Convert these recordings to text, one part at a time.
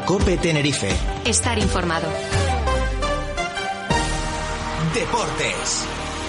COPE Tenerife. Estar informado. Deportes.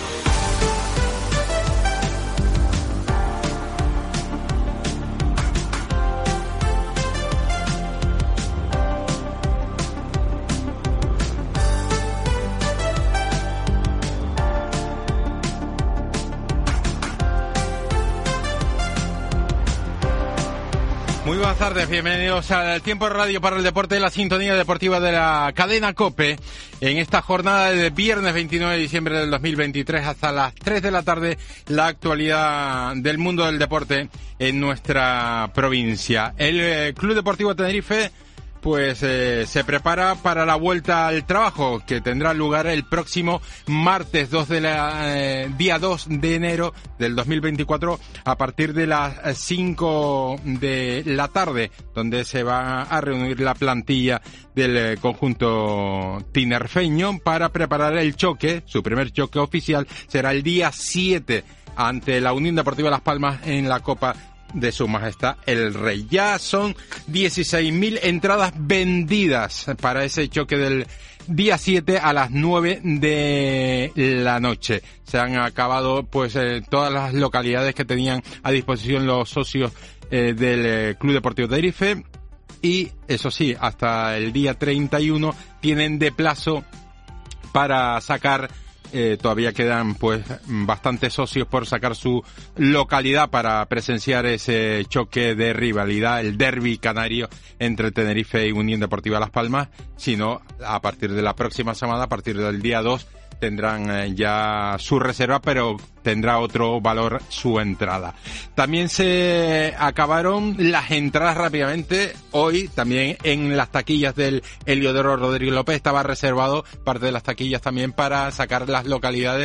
Muy buenas tardes, bienvenidos al Tiempo de Radio para el Deporte de la sintonía deportiva de la cadena COPE. En esta jornada de viernes 29 de diciembre del 2023 hasta las 3 de la tarde, la actualidad del mundo del deporte en nuestra provincia. El Club Deportivo Tenerife pues se prepara para la vuelta al trabajo que tendrá lugar el próximo martes día 2 de enero del 2024 a partir de las 5 de la tarde, donde se va a reunir la plantilla del conjunto tinerfeño para preparar el choque. Su primer choque oficial será el día 7 ante la Unión Deportiva Las Palmas en la Copa de Su Majestad el Rey. Ya son 16.000 entradas vendidas para ese choque del día 7 a las 9 de la noche. Se han acabado pues todas las localidades que tenían a disposición los socios del Club Deportivo Tenerife, y eso sí, hasta el día 31 tienen de plazo para sacar. Todavía quedan pues bastantes socios por sacar su localidad para presenciar ese choque de rivalidad, el derbi canario entre Tenerife y Unión Deportiva Las Palmas. Sino a partir de la próxima semana, a partir del día 2, tendrán ya su reserva, pero tendrá otro valor su entrada. También se acabaron las entradas rápidamente. Hoy también en las taquillas del Heliodoro Rodríguez López estaba reservado parte de las taquillas también para sacar las localidades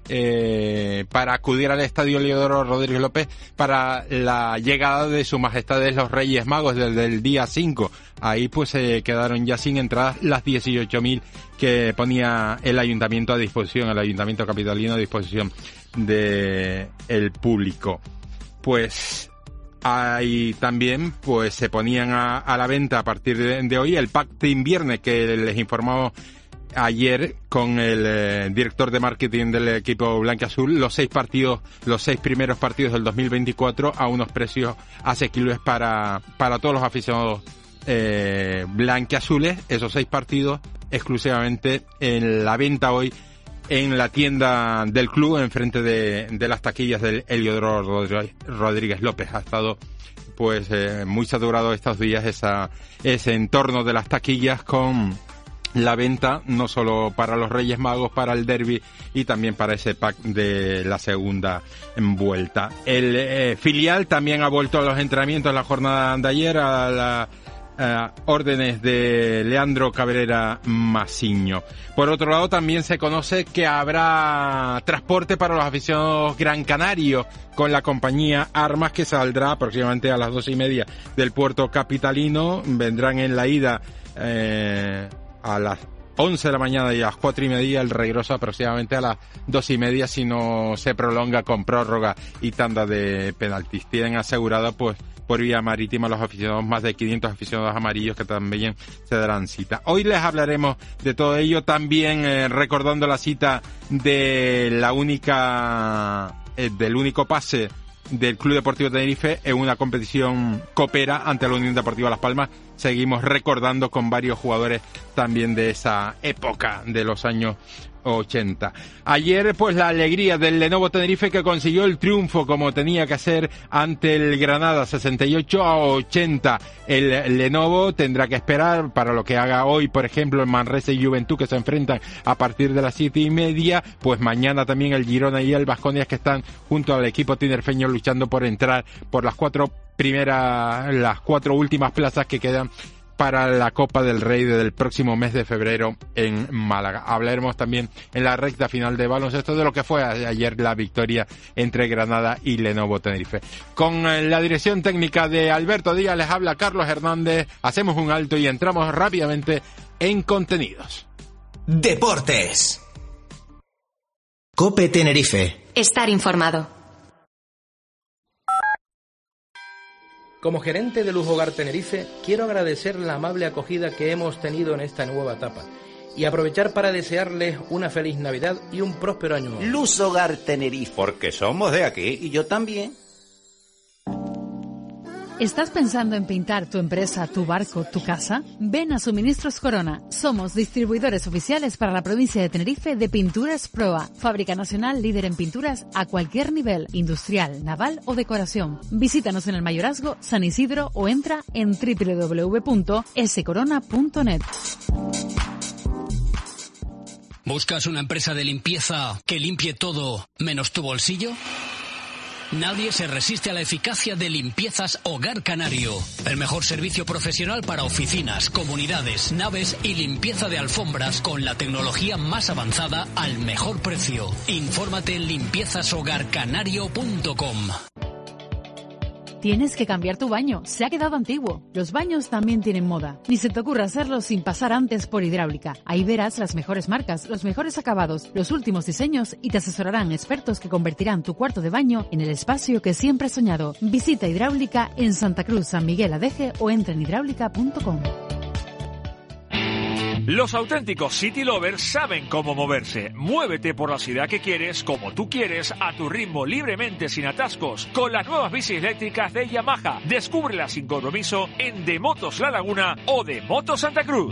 para acudir al Estadio Heliodoro Rodríguez López para la llegada de Su Majestad los Reyes Magos desde el día 5. Ahí pues se quedaron ya sin entradas las 18.000 que ponía el ayuntamiento a disposición, el ayuntamiento capitalino a disposición de el público. Pues ahí también pues se ponían a la venta a partir de hoy el pack de invierno que les informamos ayer con el director de marketing del equipo blanquiazul, los 6 primeros partidos del 2024 a unos precios asequibles para todos los aficionados blanquiazules. Esos 6 partidos exclusivamente en la venta hoy en la tienda del club, enfrente de las taquillas del Heliodoro Rodríguez López. Ha estado pues muy saturado estos días ese entorno de las taquillas con la venta, no solo para los Reyes Magos, para el derbi y también para ese pack de la segunda vuelta. El filial también ha vuelto a los entrenamientos en la jornada de ayer a las órdenes de Leandro Cabrera Masiño. Por otro lado, también se conoce que habrá transporte para los aficionados gran canarios con la compañía Armas, que saldrá aproximadamente a las 2:30 del puerto capitalino. Vendrán en la ida a las 11 de la mañana y a las 4:30, el regreso aproximadamente a las 2:30 si no se prolonga con prórroga y tanda de penaltis. Tienen asegurado pues por vía marítima los aficionados, más de 500 aficionados amarillos que también se darán cita. Hoy les hablaremos de todo ello, también recordando la cita de del único pase del Club Deportivo Tenerife en una competición copera ante la Unión Deportiva Las Palmas. Seguimos recordando con varios jugadores también de esa época de los años 80. Ayer pues la alegría del Lenovo Tenerife, que consiguió el triunfo como tenía que hacer ante el Granada 68-80. El Lenovo tendrá que esperar para lo que haga hoy, por ejemplo, el Manresa y Juventud, que se enfrentan a partir de las 7:30. Pues mañana también el Girona y el Baskonia, que están junto al equipo tinerfeño luchando por entrar por las 4 últimas plazas que quedan para la Copa del Rey del próximo mes de febrero en Málaga. Hablaremos también en la recta final de baloncesto de lo que fue ayer la victoria entre Granada y Lenovo Tenerife. Con la dirección técnica de Alberto Díaz les habla Carlos Hernández. Hacemos un alto y entramos rápidamente en contenidos. Deportes. COPE Tenerife. Estar informado. Como gerente de Luz Hogar Tenerife, quiero agradecer la amable acogida que hemos tenido en esta nueva etapa y aprovechar para desearles una feliz Navidad y un próspero año nuevo. Luz Hogar Tenerife, porque somos de aquí y yo también. ¿Estás pensando en pintar tu empresa, tu barco, tu casa? Ven a Suministros Corona. Somos distribuidores oficiales para la provincia de Tenerife de Pinturas Proa, fábrica nacional líder en pinturas a cualquier nivel, industrial, naval o decoración. Visítanos en el Mayorazgo, San Isidro o entra en www.scorona.net. ¿Buscas una empresa de limpieza que limpie todo menos tu bolsillo? Nadie se resiste a la eficacia de Limpiezas Hogar Canario. El mejor servicio profesional para oficinas, comunidades, naves y limpieza de alfombras con la tecnología más avanzada al mejor precio. Infórmate en limpiezashogarcanario.com. Tienes que cambiar tu baño, se ha quedado antiguo. Los baños también tienen moda. Ni se te ocurra hacerlo sin pasar antes por Hidráulica. Ahí verás las mejores marcas, los mejores acabados, los últimos diseños y te asesorarán expertos que convertirán tu cuarto de baño en el espacio que siempre has soñado. Visita Hidráulica en Santa Cruz, San Miguel Adeje o entra en hidráulica.com. Los auténticos City Lovers saben cómo moverse. Muévete por la ciudad que quieres, como tú quieres, a tu ritmo, libremente, sin atascos, con las nuevas bicis eléctricas de Yamaha. Descúbrelas sin compromiso en De Motos La Laguna o De Motos Santa Cruz.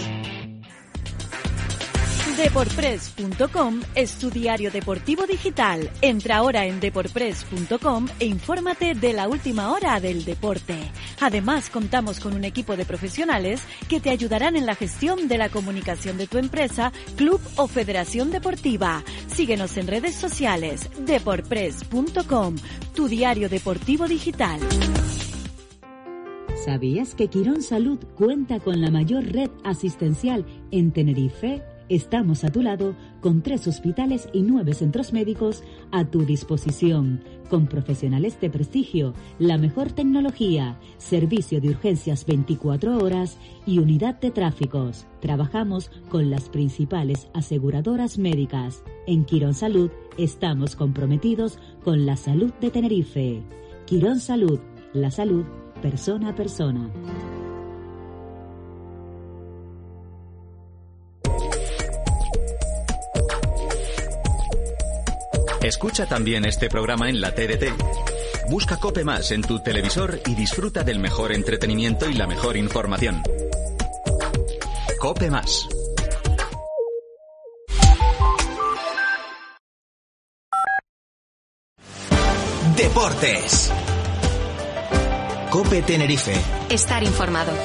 Deporpress.com es tu diario deportivo digital. Entra ahora en deporpress.com e infórmate de la última hora del deporte. Además, contamos con un equipo de profesionales que te ayudarán en la gestión de la comunicación de tu empresa, club o federación deportiva. Síguenos en redes sociales. Deporpress.com, tu diario deportivo digital. ¿Sabías que Quirón Salud cuenta con la mayor red asistencial en Tenerife? Estamos a tu lado con 3 hospitales y 9 centros médicos a tu disposición, con profesionales de prestigio, la mejor tecnología, servicio de urgencias 24 horas y unidad de tráficos. Trabajamos con las principales aseguradoras médicas. En Quirón Salud estamos comprometidos con la salud de Tenerife. Quirón Salud, la salud persona a persona. Escucha también este programa en la TDT. Busca COPE Más en tu televisor y disfruta del mejor entretenimiento y la mejor información. COPE Más. Deportes. COPE Tenerife. Estar informado.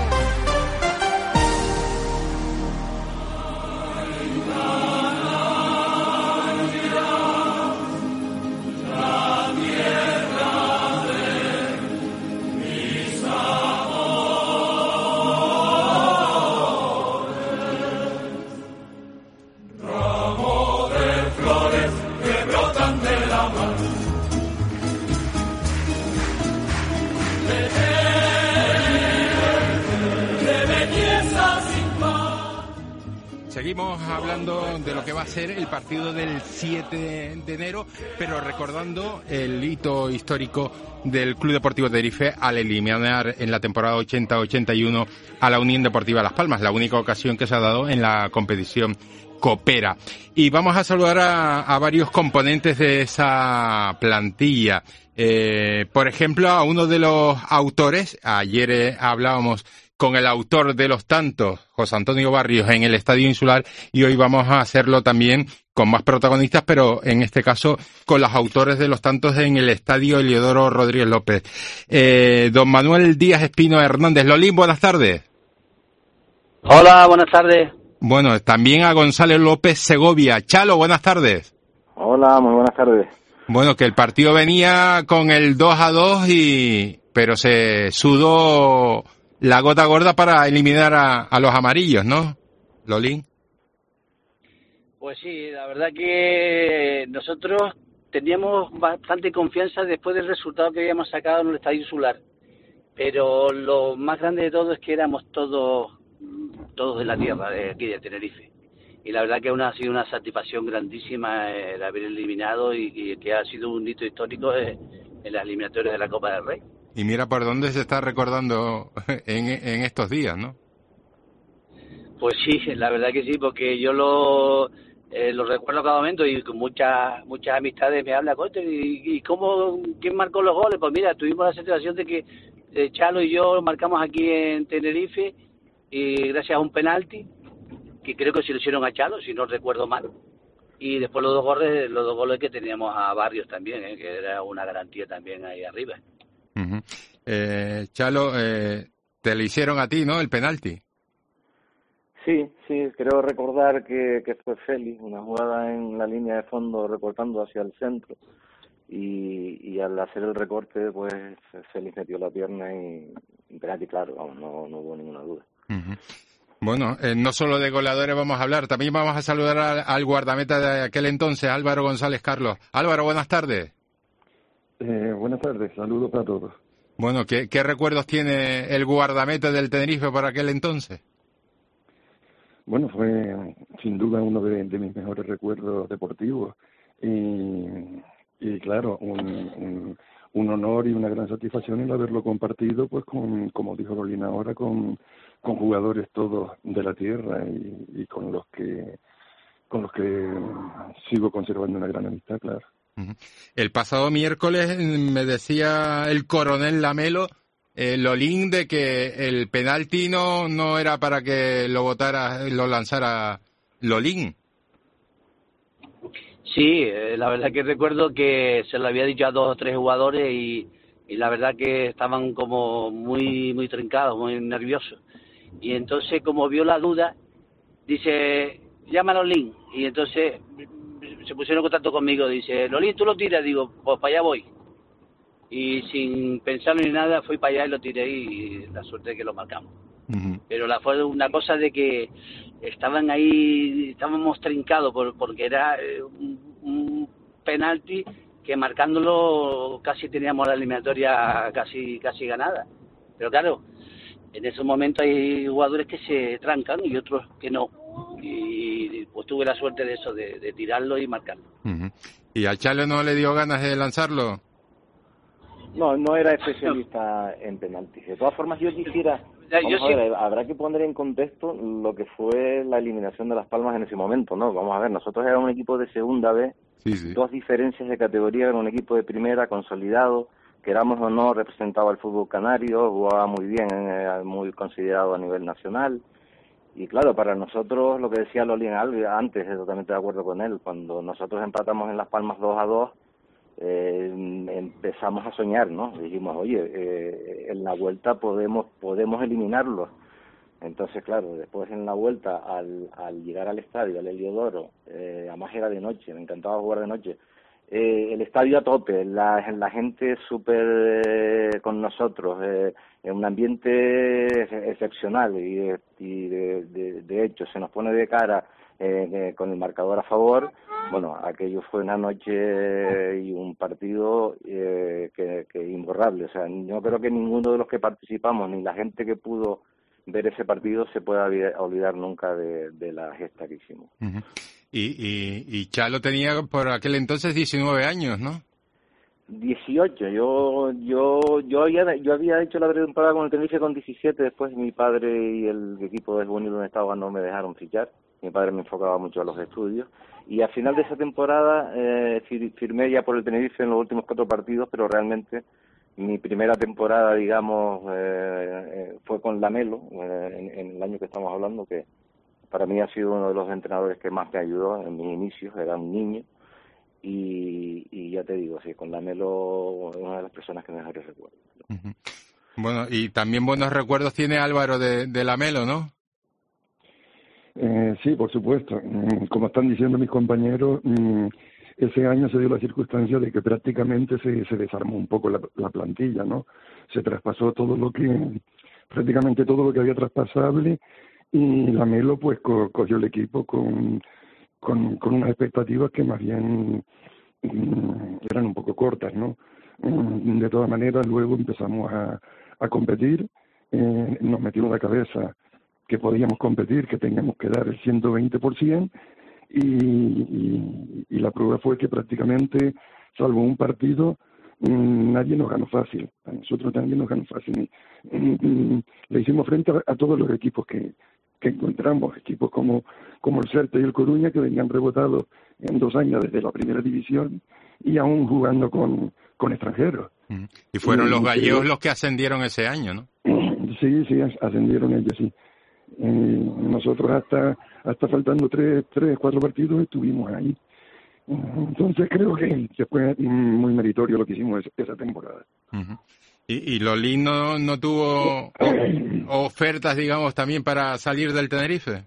Seguimos hablando de lo que va a ser el partido del 7 de enero, pero recordando el hito histórico del Club Deportivo Tenerife al eliminar en la temporada 80-81 a la Unión Deportiva Las Palmas, la única ocasión que se ha dado en la competición copera. Y vamos a saludar a varios componentes de esa plantilla. Por ejemplo, a uno de los autores, ayer hablábamos con el autor de los tantos, José Antonio Barrios, en el Estadio Insular, y hoy vamos a hacerlo también con más protagonistas, pero en este caso con los autores de los tantos en el Estadio Eliodoro Rodríguez López. Don Manuel Díaz Espino Hernández. Lolín, buenas tardes. Hola, buenas tardes. Bueno, también a González López Segovia. Chalo, buenas tardes. Hola, muy buenas tardes. Bueno, que el partido venía con el 2-2 pero se sudó la gota gorda para eliminar a los amarillos, ¿no, Lolín? Pues sí, la verdad que nosotros teníamos bastante confianza después del resultado que habíamos sacado en el Estadio Insular, pero lo más grande de todo es que éramos todos de la tierra, de aquí de Tenerife. Y la verdad que ha sido una satisfacción grandísima el haber eliminado y que ha sido un hito histórico en las eliminatorias de la Copa del Rey. Y mira por dónde se está recordando en estos días, ¿no? Pues sí, la verdad que sí, porque yo lo recuerdo cada momento y con muchas amistades me habla, coño, ¿y quién marcó los goles? Pues mira, tuvimos la situación de que Chalo y yo marcamos aquí en Tenerife y gracias a un penalti, que creo que se lo hicieron a Chalo, si no recuerdo mal. Y después los dos goles que teníamos a Barrios también, que era una garantía también ahí arriba. Uh-huh. Chalo, te le hicieron a ti, ¿no?, el penalti. Sí, creo recordar que fue Félix, una jugada en la línea de fondo recortando hacia el centro y al hacer el recorte pues Félix metió la pierna y penalti, claro, vamos, no hubo ninguna duda. Uh-huh. Bueno, no solo de goleadores vamos a hablar, también vamos a saludar al guardameta de aquel entonces, Álvaro González Carlos. Álvaro, buenas tardes. Buenas tardes, saludos para todos. Bueno, ¿qué recuerdos tiene el guardameta del Tenerife por aquel entonces? Bueno, fue sin duda uno de mis mejores recuerdos deportivos y claro, un honor y una gran satisfacción el haberlo compartido, pues como dijo Lolín ahora, con jugadores todos de la tierra y con los que sigo conservando una gran amistad, claro. Uh-huh. El pasado miércoles me decía el coronel Lamelo, Lolín, de que el penalti no era para que lo lanzara Lolín. Sí, la verdad que recuerdo que se lo había dicho a 2 o 3 jugadores y la verdad que estaban como muy trincados, muy nerviosos. Y entonces, como vio la duda, dice, llama a Lolín. Y entonces se pusieron en contacto conmigo, dice, Lolín, tú lo tiras, digo, pues para allá voy. Y sin pensarlo ni nada, fui para allá y lo tiré y la suerte es que lo marcamos. Uh-huh. Pero fue una cosa de que estábamos trincados porque era un penalti que marcándolo casi teníamos la eliminatoria casi ganada. Pero claro, en esos momentos hay jugadores que se trancan y otros que no. Y pues tuve la suerte de eso, de tirarlo y marcarlo. Uh-huh. ¿Y a Chalo no le dio ganas de lanzarlo? No era especialista en penaltis. De todas formas, yo quisiera... habrá que poner en contexto lo que fue la eliminación de Las Palmas en ese momento, ¿no? Vamos a ver, nosotros éramos un equipo de segunda B, sí. 2 diferencias de categoría, era un equipo de primera, consolidado, queramos o no, representaba el fútbol canario, jugaba muy bien, muy considerado a nivel nacional. Y claro, para nosotros, lo que decía Lolín antes, totalmente de acuerdo con él, cuando nosotros empatamos en Las Palmas 2-2, empezamos a soñar, ¿no? Dijimos, oye, en la vuelta podemos eliminarlos. Entonces, claro, después en la vuelta, al llegar al estadio, al Heliodoro, además era de noche, me encantaba jugar de noche, el estadio a tope, la gente súper con nosotros, en un ambiente excepcional y de hecho se nos pone de cara con el marcador a favor. Bueno, aquello fue una noche y un partido que imborrable. O sea, yo creo que ninguno de los que participamos, ni la gente que pudo ver ese partido, se pueda olvidar nunca de la gesta que hicimos. Uh-huh. Y Chalo tenía por aquel entonces 19 años, ¿no? 18. Yo había hecho la pretemporada con el Tenerife con 17, después mi padre y el equipo del juvenil donde estaba no me dejaron fichar. Mi padre me enfocaba mucho a los estudios y al final de esa temporada firmé ya por el Tenerife en los últimos 4 partidos, pero realmente mi primera temporada, digamos, fue con Lamelo, en el año que estamos hablando, que para mí ha sido uno de los entrenadores que más me ayudó en mis inicios, era un niño, y ya te digo, sí, con Lamelo es una de las personas que mejores recuerdo. Uh-huh. Bueno, y también buenos recuerdos tiene Álvaro de Lamelo, ¿no? Sí, por supuesto. Como están diciendo mis compañeros, ese año se dio la circunstancia de que prácticamente se desarmó un poco la plantilla, ¿no? Se traspasó prácticamente todo lo que había traspasable, y Lamelo pues cogió el equipo con unas expectativas que más bien eran un poco cortas, ¿no? De todas maneras, luego empezamos a competir, nos metió en la cabeza que podíamos competir, que teníamos que dar el 120%, y la prueba fue que prácticamente, salvo un partido, nadie nos ganó fácil, a nosotros también nos ganó fácil. Le hicimos frente a todos los equipos que encontramos, equipos como el Celta y el Coruña, que venían rebotados en 2 años desde la primera división y aún jugando con extranjeros. Y fueron los gallegos los que ascendieron ese año, ¿no? Sí, ascendieron ellos, sí. Nosotros hasta faltando 4 partidos estuvimos ahí. Entonces creo que fue muy meritorio lo que hicimos esa temporada. ¿Y Lolín no tuvo ofertas, digamos, también para salir del Tenerife?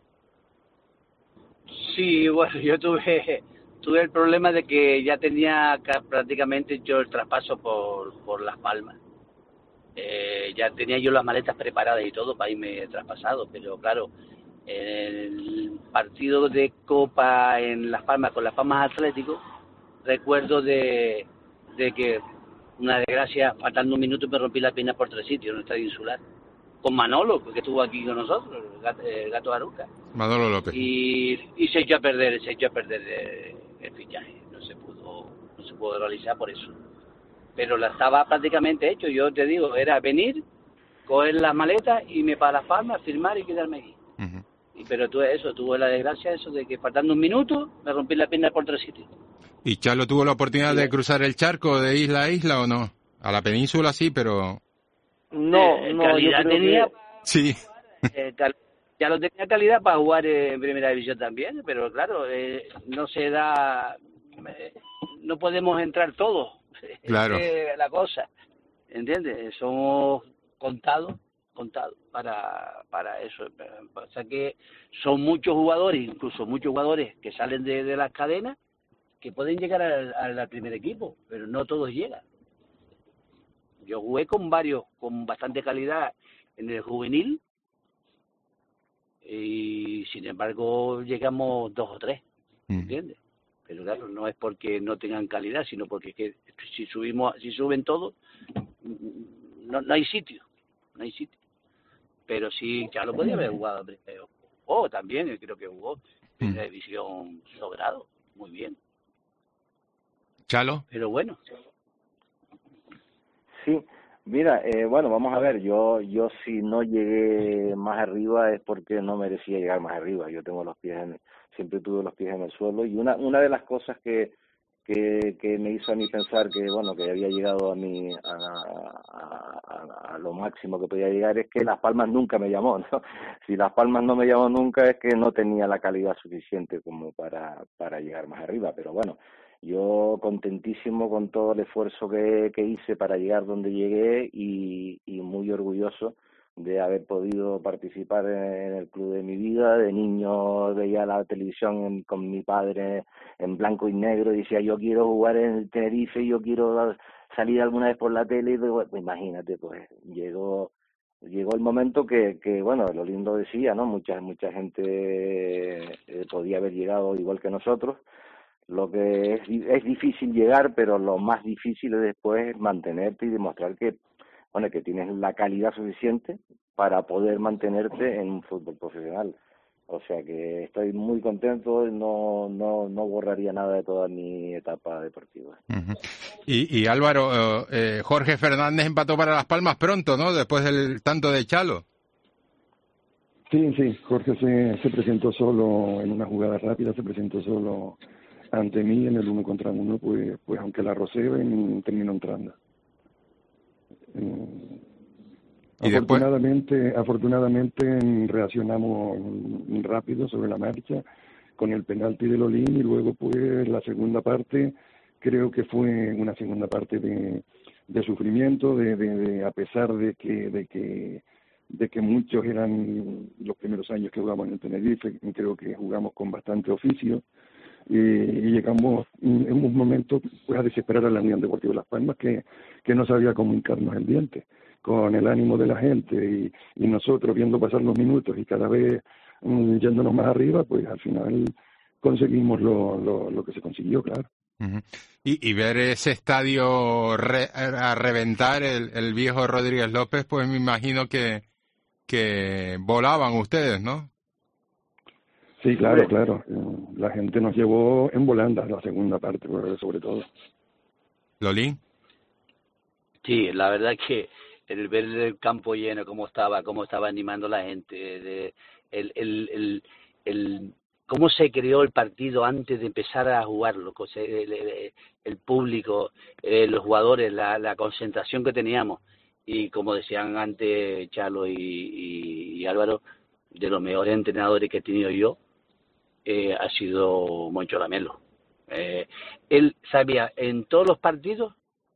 Sí, bueno, yo tuve el problema de que ya tenía prácticamente yo el traspaso por Las Palmas. Ya tenía yo las maletas preparadas y todo para irme traspasado, pero claro, el partido de Copa en Las Palmas con Las Palmas Atlético, recuerdo de que una desgracia, faltando un minuto me rompí la pierna por 3 sitios en el Estadio Insular, con Manolo, que estuvo aquí con nosotros, el Gato Aruca. Manolo López. Y se echó a perder el fichaje, no se pudo realizar por eso. Pero la estaba prácticamente hecho, yo te digo, era venir, coger las maletas, irme para Las Palmas, firmar y quedarme aquí. Pero tuve la desgracia de que faltando un minuto me rompí la pierna por 3 sitios. ¿Y Chalo tuvo la oportunidad de cruzar el charco de isla a isla o no? A la península sí, pero... No, calidad tenía... Sí. Ya lo tenía calidad para jugar en primera división también, pero claro, no se da... no podemos entrar todos. Claro. La cosa, ¿entiendes? Somos contados para eso. O sea que son muchos jugadores, incluso muchos jugadores que salen de las cadenas, que pueden llegar al primer equipo, pero no todos llegan. Yo jugué con varios, con bastante calidad en el juvenil, y sin embargo llegamos 2 o 3, ¿entiendes? Pero claro, no es porque no tengan calidad, sino porque es que si suben todos, no hay sitio. Pero sí, ya lo podía haber jugado primero. También, creo que jugó en la división sobrado, muy bien. ¿Chalo? Pero bueno. Sí, mira, bueno, vamos a ver, yo si no llegué más arriba es porque no merecía llegar más arriba. Yo tengo siempre tuve los pies en el suelo, y una de las cosas que me hizo a mí pensar que bueno, que había llegado a lo máximo que podía llegar es que Las Palmas nunca me llamó, ¿no? Si Las Palmas no me llamó nunca es que no tenía la calidad suficiente como para llegar más arriba. Pero bueno, yo contentísimo con todo el esfuerzo que hice para llegar donde llegué, y muy orgulloso de haber podido participar en el club de mi vida. De niño veía la televisión con mi padre en blanco y negro y decía, yo quiero jugar en el Tenerife, yo quiero salir alguna vez por la tele, y pues imagínate, pues llegó el momento que bueno, lo lindo decía, ¿no? Mucha gente podía haber llegado igual que nosotros. Lo que es difícil llegar, pero lo más difícil es después mantenerte y demostrar que tienes la calidad suficiente para poder mantenerte en un fútbol profesional. O sea que estoy muy contento, no borraría nada de toda mi etapa deportiva. Y Álvaro, Jorge Fernández empató para Las Palmas pronto, ¿no? Después del tanto de Chalo. Sí, Jorge se presentó solo en una jugada rápida, se presentó solo ante mí en el 1 contra 1, pues aunque la rocé, terminó entrando. ¿Y afortunadamente reaccionamos rápido sobre la marcha con el penalti de Lolín, y luego pues la segunda parte creo que fue una segunda parte de sufrimiento, de a pesar de que muchos eran los primeros años que jugamos en el Tenerife, creo que jugamos con bastante oficio, y llegamos en un momento pues a desesperar a la Unión Deportiva Las Palmas, que no sabía cómo hincarnos el diente con el ánimo de la gente, y nosotros viendo pasar los minutos y cada vez yéndonos más arriba, pues al final conseguimos lo que se consiguió, claro. Y ver ese estadio a reventar, el viejo Rodríguez López, pues me imagino que volaban ustedes, ¿no? Sí, claro. La gente nos llevó en volandas la segunda parte, sobre todo. ¿Lolín? Sí, la verdad es que el ver el campo lleno, cómo estaba animando la gente, el cómo se creó el partido antes de empezar a jugarlo, el público, los jugadores, la concentración que teníamos, y como decían antes Chalo y Álvaro, de los mejores entrenadores que he tenido yo ha sido Moncho Lamelo. Él sabía en todos los partidos,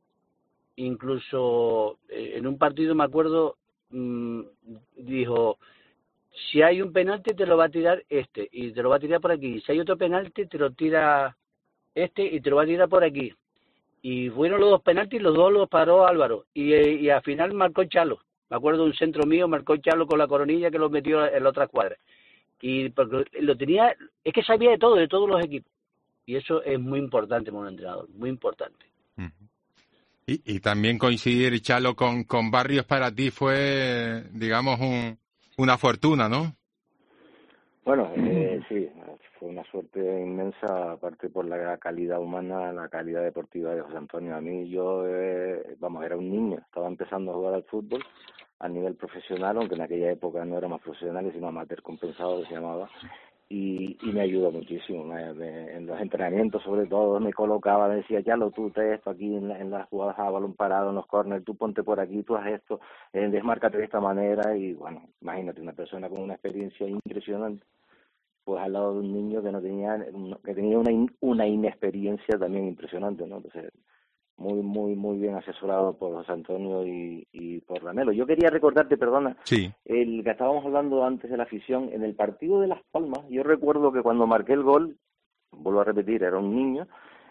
incluso en un partido me acuerdo, dijo: si hay un penalti te lo va a tirar este y te lo va a tirar por aquí, si hay otro penalti te lo tira este y te lo va a tirar por aquí. Y fueron los dos penaltis, los dos los paró Álvaro y al final marcó Chalo. Me acuerdo de un centro mío, marcó Chalo con la coronilla que lo metió en la otra cuadra. Y porque lo tenía, es que sabía de todo, de todos los equipos. Y eso es muy importante para un entrenador, muy importante. Y también coincidir, Chalo, con Barrios para ti fue, digamos, una fortuna, ¿no? Bueno, sí, fue una suerte inmensa, aparte por la calidad humana, la calidad deportiva de José Antonio. A mí era un niño, estaba empezando a jugar al fútbol a nivel profesional, aunque en aquella época no éramos profesionales, sino amateur compensado, que se llamaba, y me ayudó muchísimo. En los entrenamientos, sobre todo, me colocaba, me decía: Chalo, tú te esto aquí en las jugadas a balón parado, en los corners, tú ponte por aquí, tú haz esto, desmárcate de esta manera. Y bueno, imagínate, una persona con una experiencia impresionante, pues al lado de un niño que tenía una inexperiencia también impresionante, ¿no? Entonces, muy bien asesorado por José Antonio y por Lamelo. Yo quería recordarte, perdona, sí, el que estábamos hablando antes de la afición, en el partido de Las Palmas. Yo recuerdo que cuando marqué el gol, vuelvo a repetir, era un niño,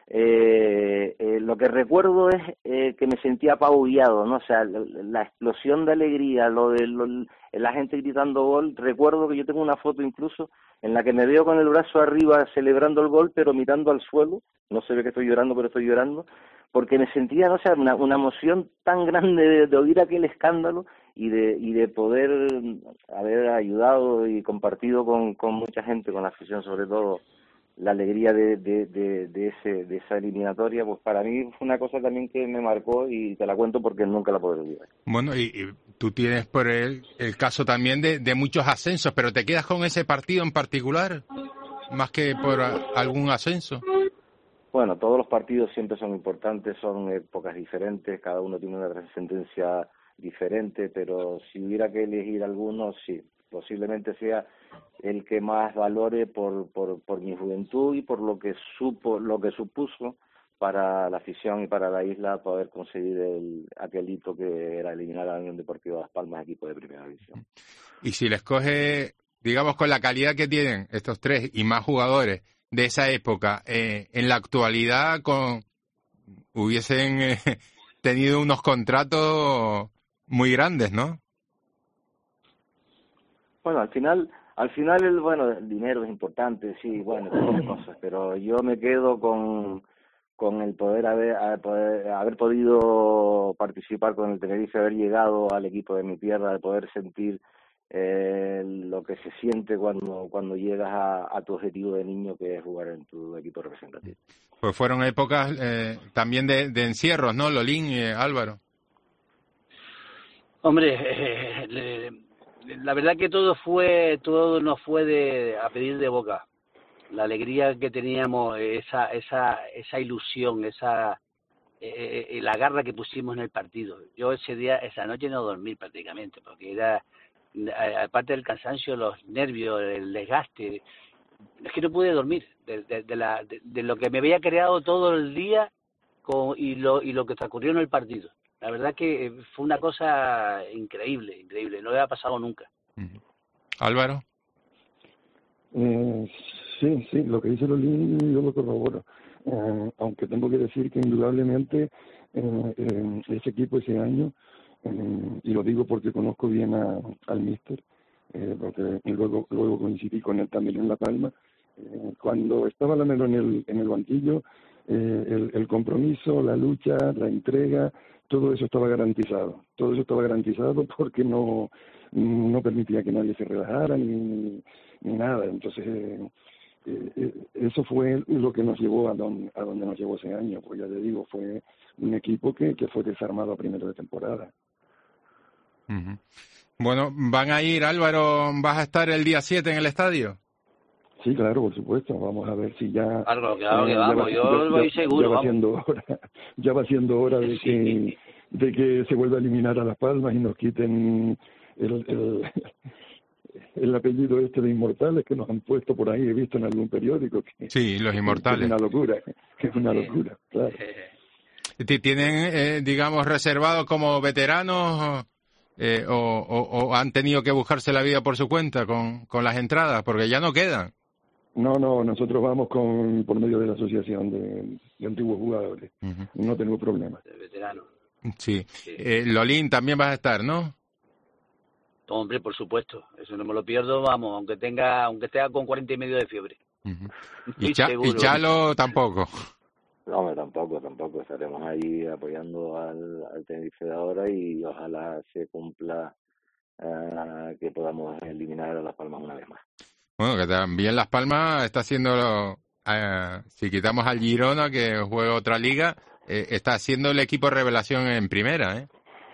lo que recuerdo es que me sentía apabullado, ¿no? O sea, la explosión de alegría, la gente gritando gol. Recuerdo que yo tengo una foto incluso en la que me veo con el brazo arriba celebrando el gol, pero mirando al suelo. No se ve que estoy llorando, pero estoy llorando, porque me sentía, no sé, una emoción tan grande de oír aquel escándalo y de poder haber ayudado y compartido con mucha gente, con la afición sobre todo, la alegría de esa eliminatoria. Pues para mí fue una cosa también que me marcó y te la cuento porque nunca la podré olvidar. Bueno, y tú tienes por el caso también de muchos ascensos, pero ¿te quedas con ese partido en particular más que por algún ascenso? Bueno, todos los partidos siempre son importantes, son épocas diferentes, cada uno tiene una trascendencia diferente, pero si hubiera que elegir alguno, sí, posiblemente sea el que más valore por mi juventud y por lo que supuso para la afición y para la isla poder conseguir aquel hito que era eliminar a la Unión Deportiva Las Palmas, equipo de primera división. Y si les coge, digamos, con la calidad que tienen estos tres y más jugadores de esa época, en la actualidad hubiesen tenido unos contratos muy grandes, ¿no? Bueno, al final el dinero es importante, sí, bueno, todas las cosas, pero yo me quedo con el poder haber podido participar con el Tenerife, haber llegado al equipo de mi tierra, de poder sentir lo que se siente cuando llegas a tu objetivo de niño, que es jugar en tu equipo representativo. Pues fueron épocas también de encierros, ¿no, Lolín y Álvaro? Hombre, la verdad que todo nos fue a pedir de boca. La alegría que teníamos, esa ilusión, la garra que pusimos en el partido. Yo esa noche no dormí prácticamente, porque era, aparte del cansancio, los nervios, el desgaste, es que no pude dormir de lo que me había creado todo el día y lo que transcurrió en el partido. La verdad que fue una cosa increíble, no había pasado nunca. Álvaro. Sí, lo que dice Lolín yo lo corroboro, aunque tengo que decir que indudablemente ese equipo ese año, y lo digo porque conozco bien al míster, porque luego coincidí con él también en La Palma, cuando estaba Lamelo en el banquillo, el compromiso, la lucha, la entrega, todo eso estaba garantizado porque no permitía que nadie se relajara ni nada. Entonces eso fue lo que nos llevó a donde nos llevó ese año, pues ya te digo, fue un equipo que fue desarmado a primero de temporada. Uh-huh. Bueno, ¿van a ir, Álvaro, vas a estar el día 7 en el estadio? Sí, claro, por supuesto, vamos a ver si ya... Claro que vamos, yo voy seguro, ya va siendo hora de que se vuelva a eliminar a Las Palmas y nos quiten el apellido este de Inmortales que nos han puesto por ahí, he visto en algún periódico. Sí, los Inmortales. Es una locura, claro. ¿Tienen, digamos, reservado como veteranos o han tenido que buscarse la vida por su cuenta con las entradas? Porque ya no quedan. No, nosotros vamos por medio de la asociación de antiguos jugadores. Uh-huh. No tengo problema. De veteranos. Sí. Lolín también vas a estar, ¿no? Hombre, por supuesto. Eso no me lo pierdo, vamos, aunque esté con 40 y medio de fiebre. Uh-huh. Y Chalo tampoco. No, tampoco. Estaremos ahí apoyando al Tenerife de ahora y ojalá se cumpla que podamos eliminar a Las Palmas una vez más. Bueno, que también Las Palmas está haciendo, si quitamos al Girona, que juega otra liga, está haciendo el equipo revelación en primera, ¿eh?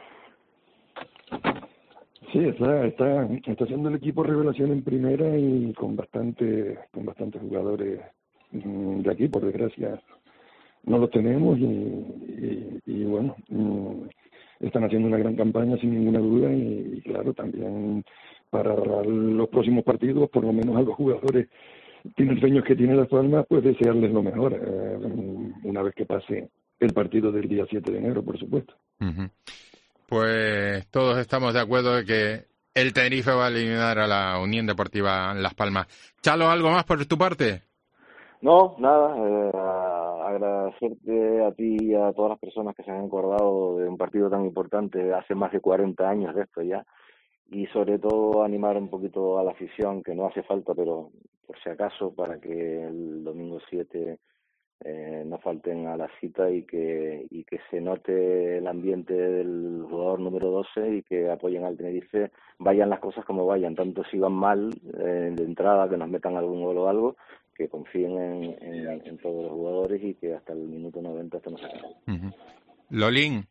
Sí, está haciendo el equipo revelación en primera y con bastantes jugadores de aquí, por desgracia no los tenemos y bueno, están haciendo una gran campaña sin ninguna duda y claro, también para los próximos partidos, por lo menos a los jugadores tinerfeños que tiene Las Palmas, pues desearles lo mejor una vez que pase el partido del día 7 de enero, por supuesto. Uh-huh. Pues todos estamos de acuerdo de que el Tenerife va a eliminar a la Unión Deportiva Las Palmas. Chalo, ¿algo más por tu parte? No, nada, agradecerte a ti y a todas las personas que se han acordado de un partido tan importante hace más de 40 años de esto ya, y sobre todo animar un poquito a la afición, que no hace falta, pero por si acaso, para que el domingo 7 no falten a la cita y que se note el ambiente del jugador número 12 y que apoyen al Tenerife, vayan las cosas como vayan, tanto si van mal de entrada, que nos metan algún gol o algo, que confíen en todos los jugadores y que hasta el minuto 90 esto no se acabe. Uh-huh. Lolín.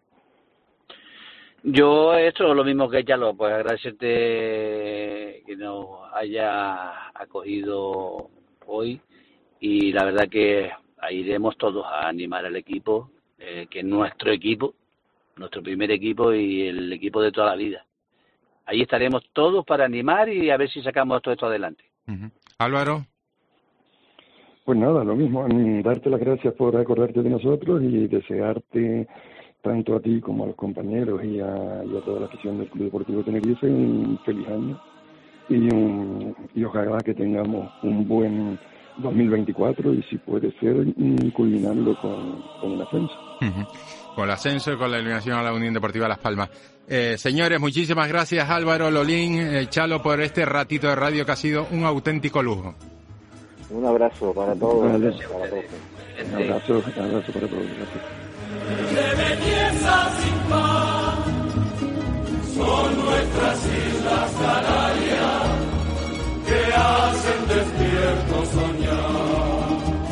Yo esto lo mismo que Chalo, pues agradecerte que nos haya acogido hoy y la verdad que iremos todos a animar al equipo, que es nuestro equipo, nuestro primer equipo y el equipo de toda la vida. Ahí estaremos todos para animar y a ver si sacamos todo esto adelante. Uh-huh. Álvaro. Pues nada, lo mismo, darte las gracias por acordarte de nosotros y desearte tanto a ti como a los compañeros y a toda la afición del Club Deportivo Tenerife un feliz año y ojalá que tengamos un buen 2024 y si puede ser culminarlo con el ascenso. Uh-huh. Con el ascenso y con la eliminación a la Unión Deportiva Las Palmas. Señores, muchísimas gracias Álvaro, Lolín, Chalo por este ratito de radio que ha sido un auténtico lujo. Un abrazo para todos. Un abrazo para todos. Gracias. De belleza sin par, son nuestras islas Canarias que hacen despierto soñar.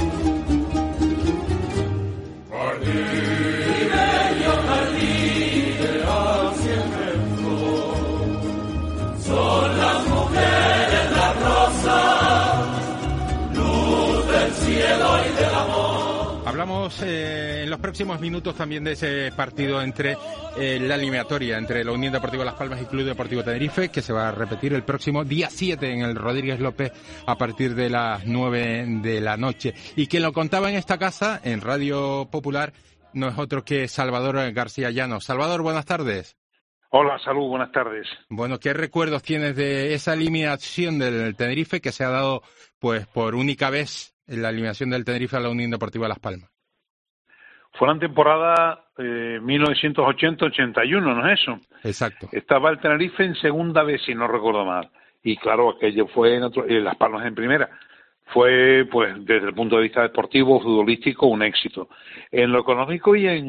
Jardín y bello jardín, ideal siempre en flor, son las mujeres las rosas, luz del cielo y del amor. Hablamos en los próximos minutos también de ese partido entre la eliminatoria entre la Unión Deportiva Las Palmas y Club Deportivo Tenerife, que se va a repetir el próximo día 7 en el Rodríguez López a partir de las 9 de la noche. Y quien lo contaba en esta casa, en Radio Popular, no es otro que Salvador García Llano. Salvador, buenas tardes. Hola, salud, buenas tardes. Bueno, ¿qué recuerdos tienes de esa eliminación del Tenerife que se ha dado pues por única vez en la eliminación del Tenerife a la Unión Deportiva Las Palmas? Fue la temporada 1980-81, ¿no es eso? Exacto. Estaba el Tenerife en segunda vez, si no recuerdo mal. Y claro, aquello fue Las Palmas en primera. Fue, pues, desde el punto de vista deportivo, futbolístico, un éxito. En lo económico y en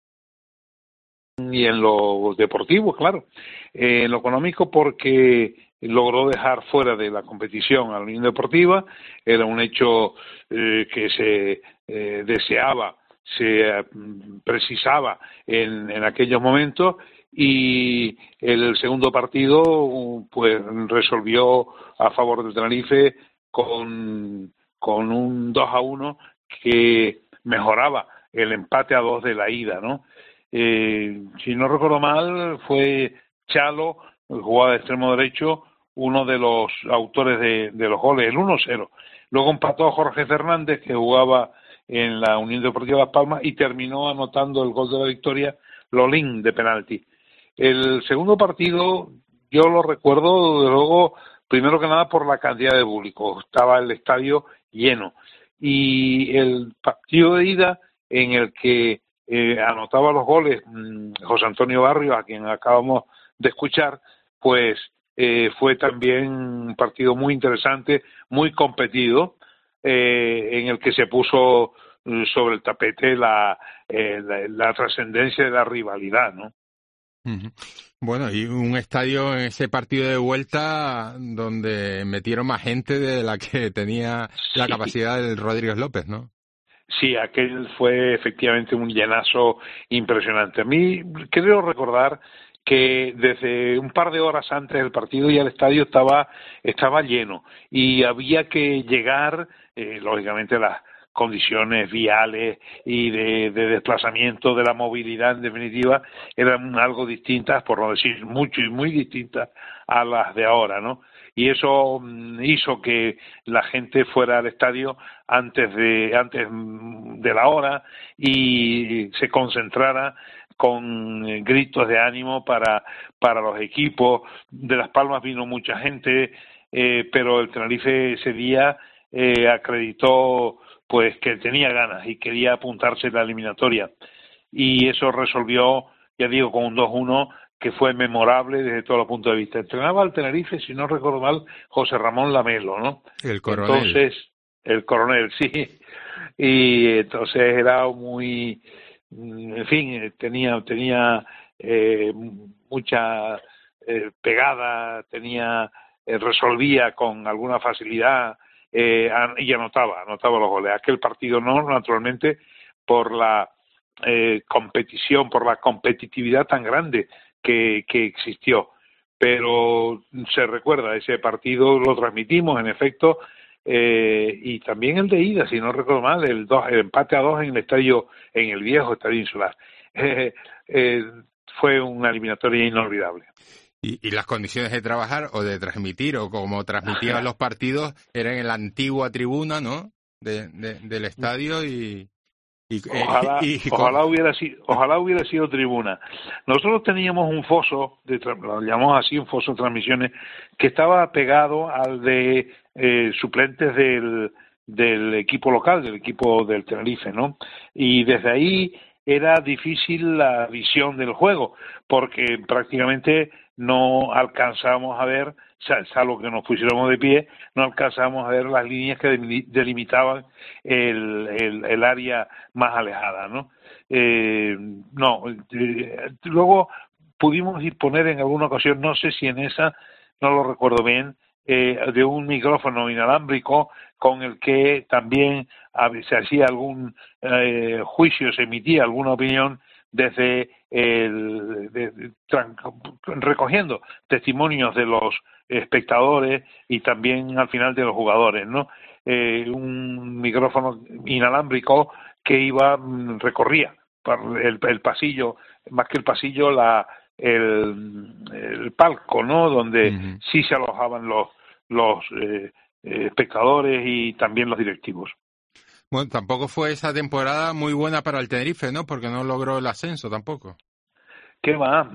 lo deportivo, claro. En lo económico porque logró dejar fuera de la competición a la Unión Deportiva. Era un hecho que se deseaba, se precisaba en aquellos momentos, y el segundo partido pues resolvió a favor del Tenerife con un 2-1 que mejoraba el empate a 2 de la ida, ¿no? Si no recuerdo mal, fue Chalo, el jugador de extremo derecho, uno de los autores de los goles, el 1-0. Luego empató Jorge Fernández, que jugaba en la Unión Deportiva Las Palmas, y terminó anotando el gol de la victoria Lolín, de penalti. El segundo partido yo lo recuerdo, desde luego, primero que nada por la cantidad de público. Estaba el estadio lleno. Y el partido de ida, en el que anotaba los goles José Antonio Barrios, a quien acabamos de escuchar, pues fue también un partido muy interesante, muy competido, en el que se puso sobre el tapete la trascendencia de la rivalidad, ¿no? Bueno, y un estadio en ese partido de vuelta donde metieron más gente de la que tenía la capacidad del Rodríguez López, ¿no? Sí, aquel fue efectivamente un llenazo impresionante. A mí creo recordar que desde un par de horas antes del partido ya el estadio estaba lleno y había que llegar, lógicamente las condiciones viales y de desplazamiento de la movilidad, en definitiva, eran algo distintas, por no decir mucho y muy distintas a las de ahora, ¿no? Y eso hizo que la gente fuera al estadio antes de la hora y se concentrara con gritos de ánimo para los equipos. De Las Palmas vino mucha gente, pero el Tenerife ese día acreditó pues que tenía ganas y quería apuntarse en la eliminatoria, y eso resolvió, ya digo, con un 2-1 que fue memorable desde todos los puntos de vista. Entrenaba al Tenerife, si no recuerdo mal, José Ramón Lamelo, ¿no? El coronel. Entonces, el coronel, sí. Y entonces era muy, en fin, tenía mucha pegada, resolvía con alguna facilidad, y anotaba los goles. Aquel partido no, naturalmente, por la competición, por la competitividad tan grande que existió, pero se recuerda ese partido, lo transmitimos en efecto, y también el de ida, si no recuerdo mal, el empate a 2 en el viejo estadio Insular. Fue una eliminatoria inolvidable. Y las condiciones de trabajar o de transmitir, o como transmitían los partidos, eran en la antigua tribuna, ¿no? Del estadio Ojalá hubiera sido tribuna. Nosotros teníamos un foso, lo llamamos así, un foso de transmisiones, que estaba pegado al de suplentes del equipo local, del equipo del Tenerife, ¿no? Y desde ahí era difícil la visión del juego, porque prácticamente no alcanzábamos a ver, salvo que nos pusiéramos de pie, no alcanzábamos a ver las líneas que delimitaban el área más alejada, ¿no? Luego pudimos disponer en alguna ocasión, no sé si en esa, no lo recuerdo bien, de un micrófono inalámbrico con el que también se hacía algún juicio, se emitía alguna opinión desde recogiendo testimonios de los espectadores y también al final de los jugadores, ¿no? Un micrófono inalámbrico que recorría el pasillo, más que el pasillo, el palco, ¿no? Donde sí se alojaban los espectadores y también los directivos. Bueno, tampoco fue esa temporada muy buena para el Tenerife, ¿no? Porque no logró el ascenso tampoco. ¿Qué va?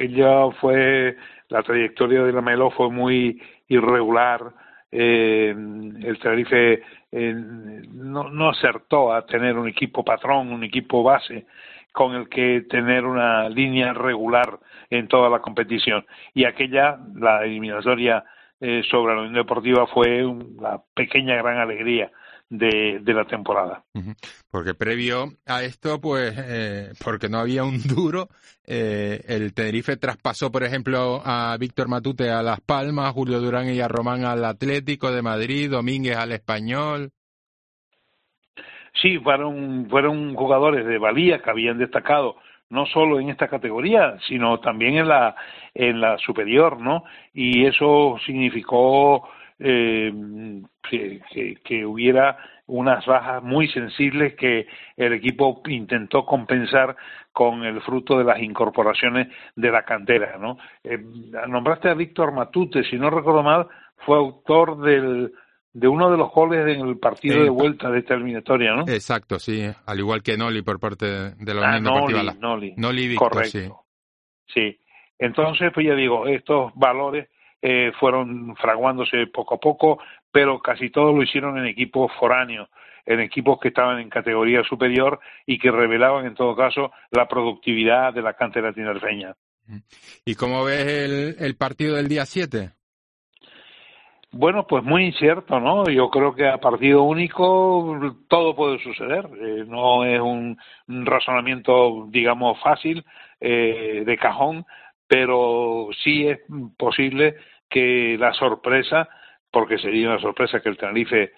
La trayectoria de Lamelo fue muy irregular. El Tenerife no acertó a tener un equipo patrón, un equipo base con el que tener una línea regular en toda la competición. Y la eliminatoria sobre la Unión Deportiva fue una pequeña gran alegría de la temporada. Porque previo a esto, pues, porque no había un duro, el Tenerife traspasó, por ejemplo, a Víctor Matute a Las Palmas, Julio Durán y a Román al Atlético de Madrid, Domínguez al Español. Sí, fueron jugadores de valía que habían destacado no solo en esta categoría, sino también en la superior, ¿no? Y eso significó que hubiera unas bajas muy sensibles que el equipo intentó compensar con el fruto de las incorporaciones de la cantera, ¿no? Nombraste a Víctor Matute, si no recuerdo mal, fue autor de uno de los goles en el partido de vuelta de esta eliminatoria, ¿no? Exacto, sí, al igual que Noli por parte de la Unión Deportiva. Noli, Víctor, correcto. Sí. Entonces, pues ya digo, estos valores fueron fraguándose poco a poco, pero casi todos lo hicieron en equipos foráneos, en equipos que estaban en categoría superior y que revelaban en todo caso la productividad de la cantera tinerfeña. ¿Y cómo ves el partido del día 7? Bueno, pues muy incierto, ¿no? Yo creo que a partido único todo puede suceder. No es un razonamiento, digamos, fácil, de cajón, pero sí es posible que la sorpresa, porque sería una sorpresa que el Tenerife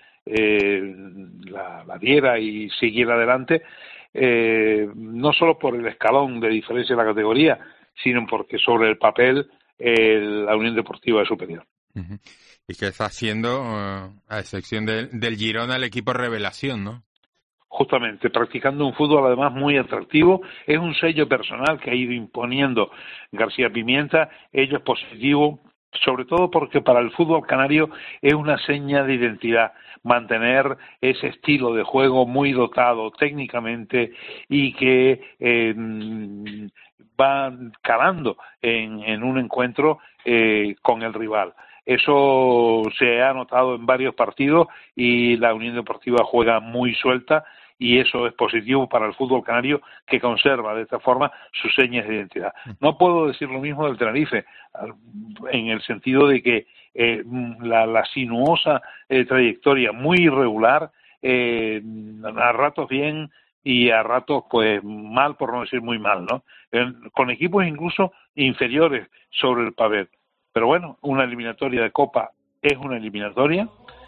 la diera y siguiera adelante, no solo por el escalón de diferencia de la categoría, sino porque sobre el papel la Unión Deportiva es superior. Uh-huh. Y que está haciendo, a excepción del Girona, el equipo revelación, ¿no? Justamente, practicando un fútbol además muy atractivo. Es un sello personal que ha ido imponiendo García Pimienta. Ello es positivo, sobre todo porque para el fútbol canario es una seña de identidad mantener ese estilo de juego muy dotado técnicamente y que va calando en un encuentro con el rival. Eso se ha notado en varios partidos y la Unión Deportiva juega muy suelta y eso es positivo para el fútbol canario, que conserva de esta forma sus señas de identidad. No puedo decir lo mismo del Tenerife, en el sentido de que la sinuosa trayectoria muy irregular, a ratos bien y a ratos pues mal, por no decir muy mal, ¿no? Con equipos incluso inferiores sobre el papel. Pero bueno, una eliminatoria de Copa es una eliminatoria.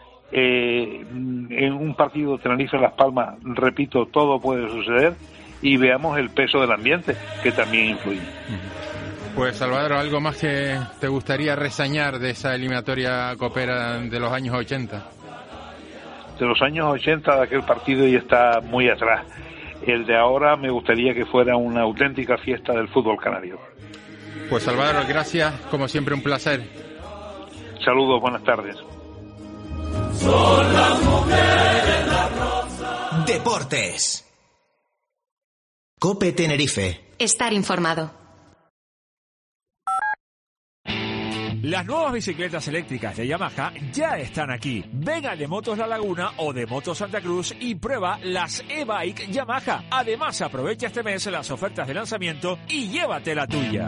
En un partido Tenerife-Las Palmas, repito, todo puede suceder y veamos el peso del ambiente, que también influye. Pues Salvador, ¿algo más que te gustaría reseñar de esa eliminatoria copera de los años 80? De los años 80, de aquel partido ya está muy atrás. El de ahora me gustaría que fuera una auténtica fiesta del fútbol canario. Pues Salvador, gracias, como siempre un placer. Saludos, buenas tardes. Son las mujeres la rosa. Deportes. COPE Tenerife. Estar informado. Las nuevas bicicletas eléctricas de Yamaha ya están aquí. Ven a de Motos La Laguna o de Motos Santa Cruz y prueba las e-bike Yamaha. Además, aprovecha este mes las ofertas de lanzamiento y llévate la tuya.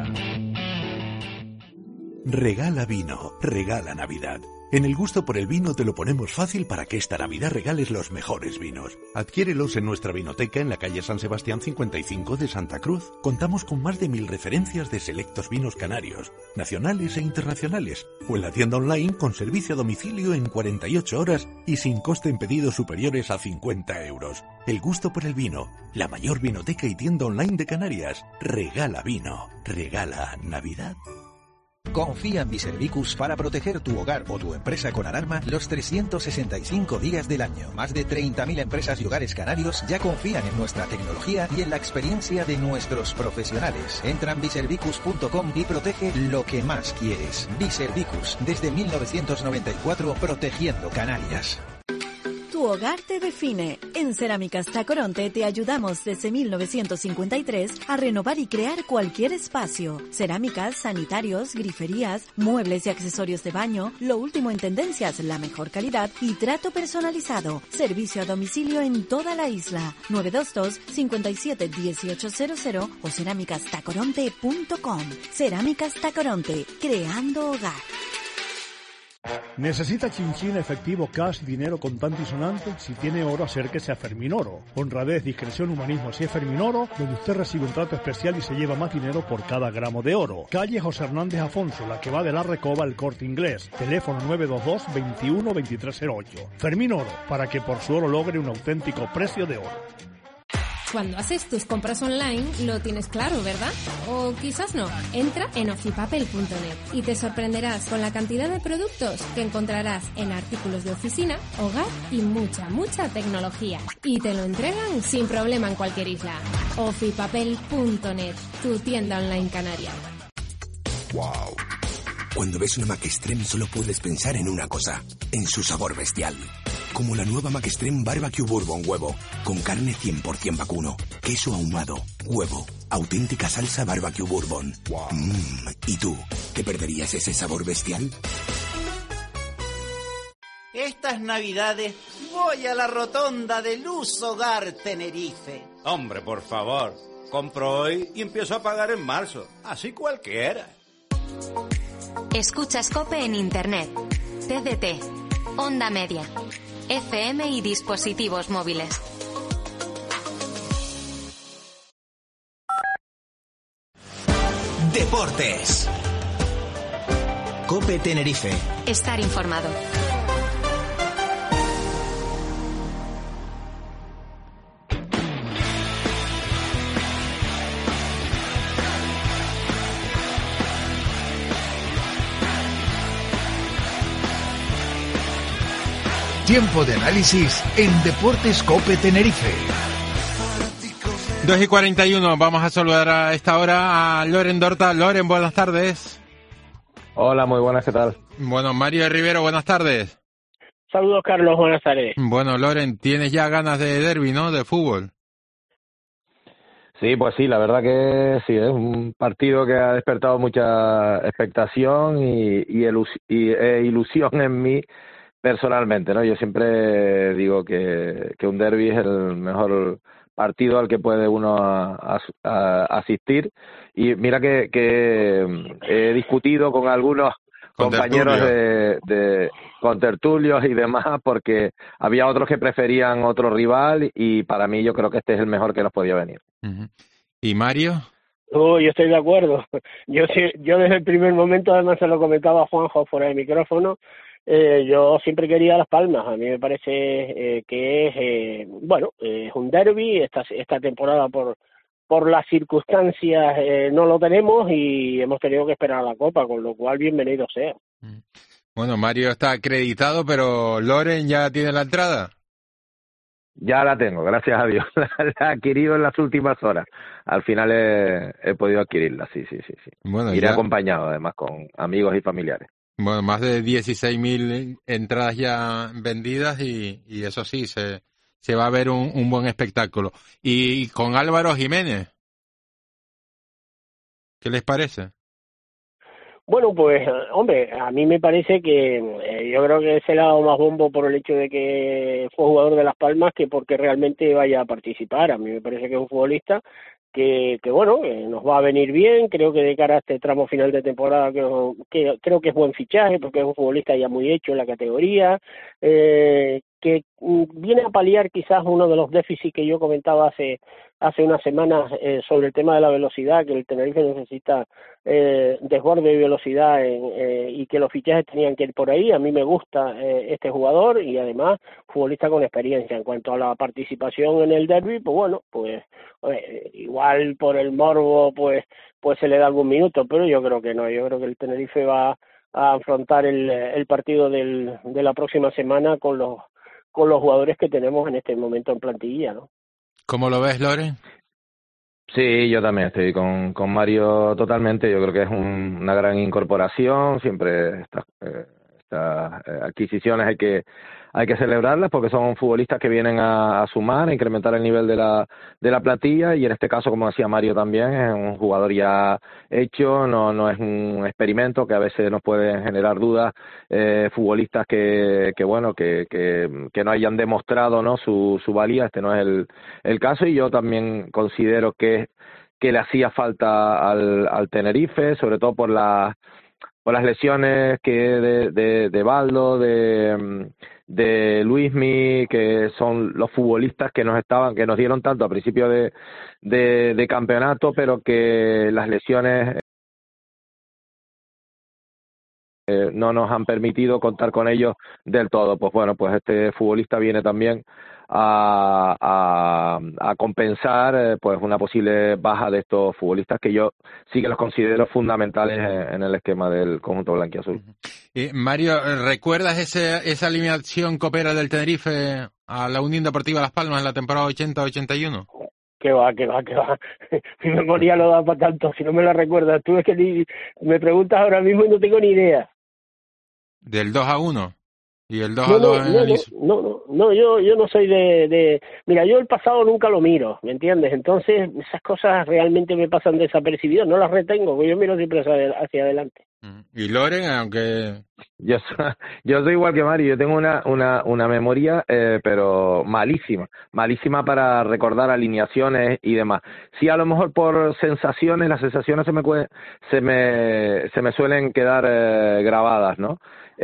Regala vino, regala Navidad. En el gusto por el vino te lo ponemos fácil para que esta Navidad regales los mejores vinos. Adquiérelos en nuestra vinoteca en la calle San Sebastián 55 de Santa Cruz. Contamos con más de 1000 referencias de selectos vinos canarios, nacionales e internacionales, o en la tienda online con servicio a domicilio en 48 horas y sin coste en pedidos superiores a 50 euros. El gusto por el vino, la mayor vinoteca y tienda online de Canarias. Regala vino, regala Navidad. Confía en Biservicus para proteger tu hogar o tu empresa con alarma los 365 días del año. Más de 30.000 empresas y hogares canarios ya confían en nuestra tecnología y en la experiencia de nuestros profesionales. Entra en biservicus.com y protege lo que más quieres. Biservicus, desde 1994, protegiendo Canarias. Tu hogar te define. En Cerámicas Tacoronte te ayudamos desde 1953 a renovar y crear cualquier espacio. Cerámicas, sanitarios, griferías, muebles y accesorios de baño, lo último en tendencias, la mejor calidad y trato personalizado. Servicio a domicilio en toda la isla. 922 57 1800 o cerámicastacoronte.com. Cerámicas Tacoronte, creando hogar. ¿Necesita chinchín, efectivo, cash, dinero contante y sonante? Si tiene oro, acérquese a Ferminoro. Honradez, discreción, humanismo. Si es Ferminoro, donde usted recibe un trato especial y se lleva más dinero por cada gramo de oro. Calle José Hernández Afonso, la que va de la Recoba al Corte Inglés. Teléfono 922-21-2308. Ferminoro, para que por su oro logre un auténtico precio de oro. Cuando haces tus compras online lo tienes claro, ¿verdad? O quizás no. Entra en ofipapel.net y te sorprenderás con la cantidad de productos que encontrarás en artículos de oficina, hogar y mucha tecnología. Y te lo entregan sin problema en cualquier isla. ofipapel.net, tu tienda online canaria. Wow. Cuando ves una McExtreme solo puedes pensar en una cosa, en su sabor bestial. Como la nueva McExtreme Barbecue Bourbon Huevo, con carne 100% vacuno, queso ahumado, huevo, auténtica salsa Barbecue Bourbon. Wow. ¿Y tú, te perderías ese sabor bestial? Estas navidades voy a la rotonda de Luz Hogar Tenerife. Hombre, por favor, compro hoy y empiezo a pagar en marzo, así cualquiera. Escuchas COPE en Internet, TDT, Onda Media, FM y dispositivos móviles. Deportes. COPE Tenerife. Estar informado. Tiempo de análisis en Deportes COPE Tenerife. 2:41, vamos a saludar a esta hora a Loren Dorta. Loren, buenas tardes. Hola, muy buenas, ¿qué tal? Bueno, Mario Rivero, buenas tardes. Saludos, Carlos, buenas tardes. Bueno, Loren, tienes ya ganas de derbi, ¿no?, de fútbol. Sí, pues sí, la verdad que sí, es un partido que ha despertado mucha expectación y ilusión en mí personalmente, ¿no? Yo siempre digo que un derbi es el mejor partido al que puede uno asistir, y mira que he discutido con algunos compañeros de contertulios y demás, porque había otros que preferían otro rival, y para mí yo creo que este es el mejor que nos podía venir. Uh-huh. ¿Y Mario? Yo estoy de acuerdo. Yo desde el primer momento, además se lo comentaba a Juanjo fuera de micrófono, yo siempre quería Las Palmas. A mí me parece que es es un derbi. Esta temporada por las circunstancias no lo tenemos y hemos tenido que esperar a la Copa, con lo cual bienvenido sea. Bueno, Mario está acreditado, pero Loren ya tiene la entrada. Ya la tengo, gracias a Dios. La he adquirido en las últimas horas. Al final he podido adquirirla, sí. Bueno, iré acompañado, además, con amigos y familiares. Bueno, más de 16.000 entradas ya vendidas y eso sí, se va a ver un buen espectáculo. Y con Álvaro Jiménez, ¿qué les parece? Bueno, pues, hombre, a mí me parece que yo creo que se le ha dado más bombo por el hecho de que fue jugador de Las Palmas que porque realmente vaya a participar. A mí me parece que es un futbolista que nos va a venir bien. Creo que de cara a este tramo final de temporada que creo que es buen fichaje, porque es un futbolista ya muy hecho en la categoría, que viene a paliar quizás uno de los déficits que yo comentaba hace unas semanas sobre el tema de la velocidad, que el Tenerife necesita desborde de velocidad y que los fichajes tenían que ir por ahí. A mí me gusta este jugador y además futbolista con experiencia. En cuanto a la participación en el derbi, igual por el morbo pues se le da algún minuto, pero yo creo que no. Yo creo que el Tenerife va a afrontar el partido de la próxima semana con los jugadores que tenemos en este momento en plantilla, ¿no? ¿Cómo lo ves, Loren? Sí, yo también estoy con Mario totalmente. Yo creo que es una gran incorporación. Siempre estas adquisiciones hay que celebrarlas, porque son futbolistas que vienen a sumar, a incrementar el nivel de la plantilla, y en este caso, como decía Mario también, es un jugador ya hecho, no es un experimento que a veces nos pueden generar dudas, futbolistas que no hayan demostrado, ¿no?, su valía. Este no es el caso, y yo también considero que le hacía falta al Tenerife, sobre todo por las lesiones que de Baldo, de Luismi, que son los futbolistas que nos dieron tanto a principio de campeonato, pero que las lesiones no nos han permitido contar con ellos del todo. Pues bueno, pues este futbolista viene también a compensar pues una posible baja de estos futbolistas que yo sí que los considero fundamentales en el esquema del conjunto blanquiazul. Mario, ¿recuerdas esa eliminación copera del Tenerife a la Unión Deportiva Las Palmas en la temporada 80-81? Que va. Mi memoria lo da para tanto, si no me la recuerdas. Tú es que me preguntas ahora mismo y no tengo ni idea. Del 2-1 y el 2-2 No, yo no soy de... Mira, yo el pasado nunca lo miro, ¿me entiendes? Entonces esas cosas realmente me pasan desapercibidas, no las retengo, porque yo miro siempre hacia adelante. Y Loren, aunque... Yo soy igual que Mario, yo tengo una memoria pero malísima para recordar alineaciones y demás. Sí, a lo mejor por sensaciones, las sensaciones se me suelen quedar grabadas, ¿no?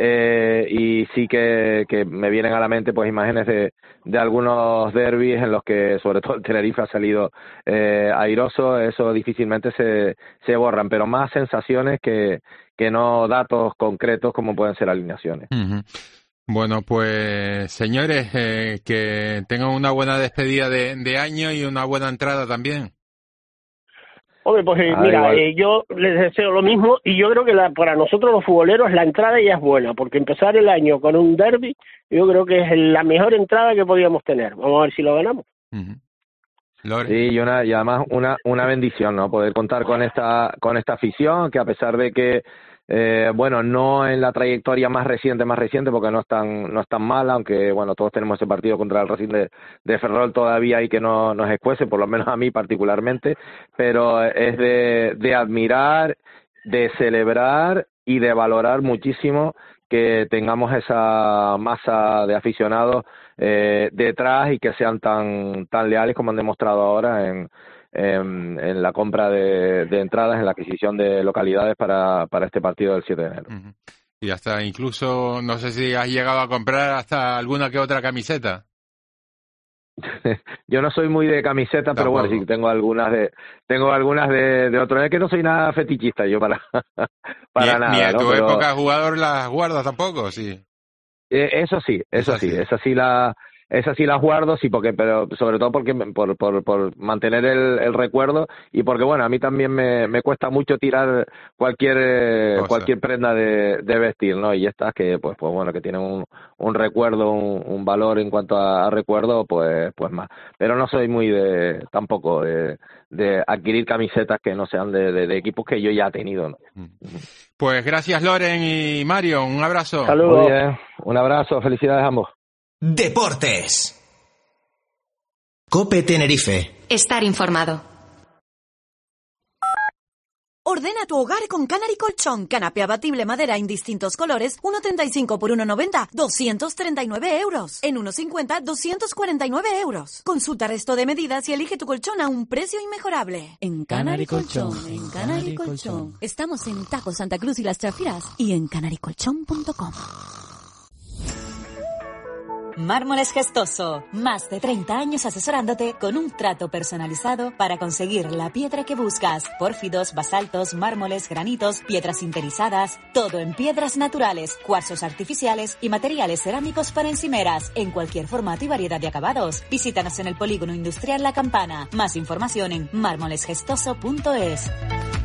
Y sí que me vienen a la mente pues imágenes de algunos derbis en los que sobre todo el Tenerife ha salido airoso. Eso difícilmente se borran, pero más sensaciones que no datos concretos como pueden ser alineaciones. Uh-huh. Bueno, pues señores, que tengan una buena despedida de año y una buena entrada también. Hombre, pues mira, yo les deseo lo mismo y yo creo que para nosotros los futboleros la entrada ya es buena, porque empezar el año con un derbi yo creo que es la mejor entrada que podíamos tener. Vamos a ver si lo ganamos. Uh-huh. Sí, y además una bendición, ¿no? Poder contar con esta afición que a pesar de que no en la trayectoria más reciente porque no es tan mala, aunque bueno, todos tenemos ese partido contra el Racing de Ferrol todavía hay que no nos escuece, por lo menos a mí particularmente, pero es de admirar, de celebrar y de valorar muchísimo que tengamos esa masa de aficionados detrás y que sean tan leales como han demostrado ahora en la compra de entradas, en la adquisición de localidades para este partido del 7 de enero. Uh-huh. Y hasta incluso, no sé si has llegado a comprar hasta alguna que otra camiseta. Yo no soy muy de camiseta, pero bueno, sí tengo algunas de otro. Es que no soy nada fetichista yo para nada. Ni a tu ¿no? época jugador las guardas tampoco, sí. Eso sí, esas sí las guardo, sí, pero sobre todo porque por mantener el recuerdo y porque bueno, a mí también me cuesta mucho tirar cualquier prenda de vestir, ¿no? Y estas que pues bueno, que tienen un recuerdo, un valor en cuanto a recuerdo, pues más. Pero no soy muy tampoco de adquirir camisetas que no sean de equipos que yo ya he tenido, ¿no? Pues gracias Loren y Mario, un abrazo. Saludos. Muy bien, un abrazo, felicidades a ambos. Deportes. COPE Tenerife. Estar informado. Ordena tu hogar con Canary Colchón. Canapé abatible madera en distintos colores, 1,35 por 1,90, 239 euros. En 1,50, 249 euros. Consulta resto de medidas y elige tu colchón a un precio inmejorable. En Canary Colchón, en Canary Colchón. Estamos en Tajo Santa Cruz y Las Chafiras y en canarycolchón.com. Mármoles Gestoso, más de 30 años asesorándote con un trato personalizado para conseguir la piedra que buscas. Pórfidos, basaltos, mármoles, granitos, piedras sinterizadas, todo en piedras naturales, cuarzos artificiales y materiales cerámicos para encimeras, en cualquier formato y variedad de acabados. Visítanos en el Polígono Industrial La Campana. Más información en mármolesgestoso.es.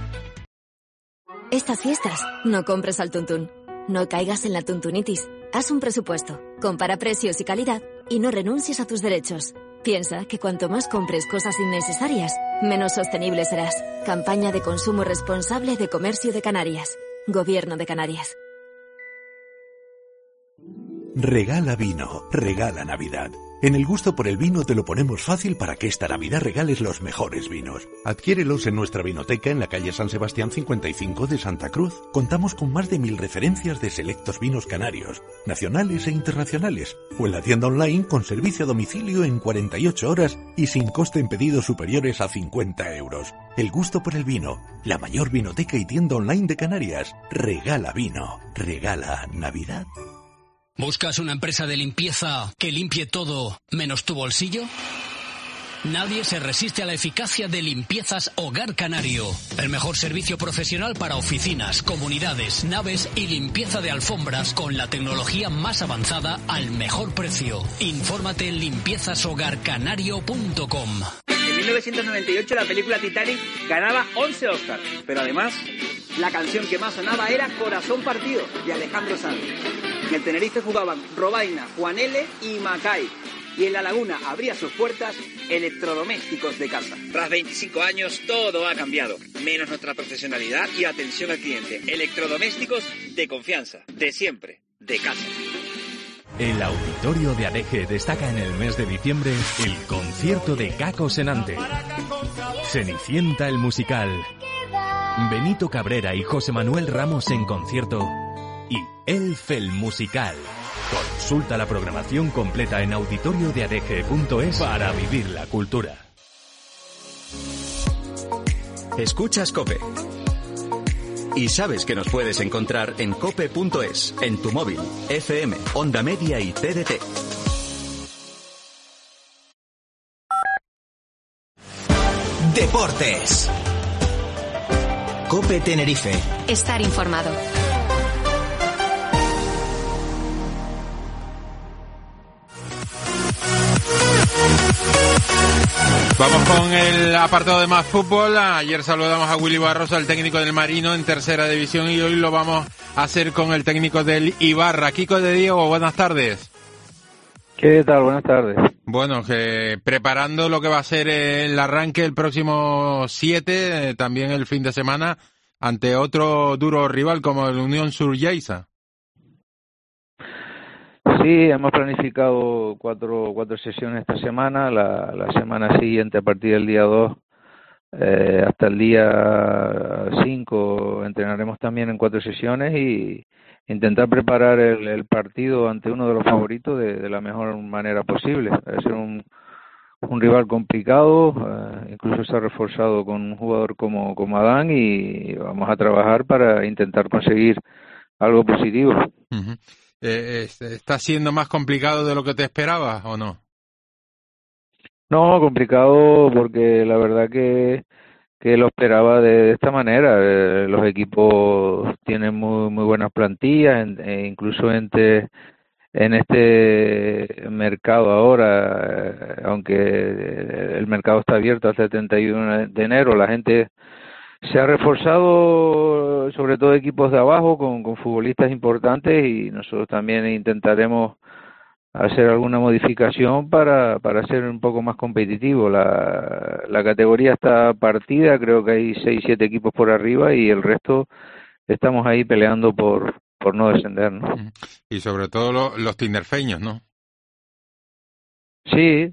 Estas fiestas, no compres al tuntún. No caigas en la tuntunitis. Haz un presupuesto, compara precios y calidad y no renuncies a tus derechos. Piensa que cuanto más compres cosas innecesarias, menos sostenible serás. Campaña de consumo responsable de Comercio de Canarias. Gobierno de Canarias. Regala vino, regala Navidad. En el gusto por el vino te lo ponemos fácil para que esta Navidad regales los mejores vinos. Adquiérelos en nuestra vinoteca en la calle San Sebastián 55 de Santa Cruz. Contamos con más de 1000 referencias de selectos vinos canarios, nacionales e internacionales. O en la tienda online con servicio a domicilio en 48 horas y sin coste en pedidos superiores a 50 euros. El gusto por el vino, la mayor vinoteca y tienda online de Canarias. Regala vino, regala Navidad. ¿Buscas una empresa de limpieza que limpie todo menos tu bolsillo? Nadie se resiste a la eficacia de Limpiezas Hogar Canario. El mejor servicio profesional para oficinas, comunidades, naves y limpieza de alfombras con la tecnología más avanzada al mejor precio. Infórmate en limpiezashogarcanario.com. En 1998 la película Titanic ganaba 11 Oscars, pero además la canción que más sonaba era Corazón Partido, de Alejandro Sanz. En el Tenerife jugaban Robaina, Juan L. y Macay. Y en La Laguna abría sus puertas Electrodomésticos de Casa. Tras 25 años todo ha cambiado, menos nuestra profesionalidad y atención al cliente. Electrodomésticos de confianza, de siempre, de casa. El Auditorio de Adeje destaca en el mes de diciembre el concierto de Caco Senante. Cenicienta el musical. Benito Cabrera y José Manuel Ramos en concierto. Y Elf el musical. Consulta la programación completa en auditoriodeadeje.es para vivir la cultura. Escuchas COPE. Y sabes que nos puedes encontrar en cope.es, en tu móvil, FM, Onda Media y TDT. Deportes. COPE Tenerife. Estar informado. Vamos con el apartado de más fútbol. Ayer saludamos a Willy Barroso, el técnico del Marino en tercera división, y hoy lo vamos a hacer con el técnico del Ibarra. Kiko de Diego, buenas tardes. ¿Qué tal? Buenas tardes. Bueno, que preparando lo que va a ser el arranque el próximo 7, también el fin de semana, ante otro duro rival como el Unión Sur-Lleida. Sí, hemos planificado cuatro sesiones esta semana. La semana siguiente, a partir del día 2 hasta el día 5, entrenaremos también en 4 sesiones y intentar preparar el partido ante uno de los favoritos de la mejor manera posible. Va a ser un rival complicado, incluso se ha reforzado con un jugador como Adán y vamos a trabajar para intentar conseguir algo positivo. Uh-huh. ¿Está siendo más complicado de lo que te esperabas o no? No, complicado porque la verdad que lo esperaba de esta manera. Los equipos tienen muy buenas plantillas, incluso en este mercado ahora, aunque el mercado está abierto hasta el 31 de enero, la gente se ha reforzado, sobre todo equipos de abajo, con futbolistas importantes, y nosotros también intentaremos hacer alguna modificación para ser un poco más competitivo. La categoría está partida, creo que hay 6-7 equipos por arriba y el resto estamos ahí peleando por no descender, ¿no? Y sobre todo los tinerfeños, ¿no? Sí,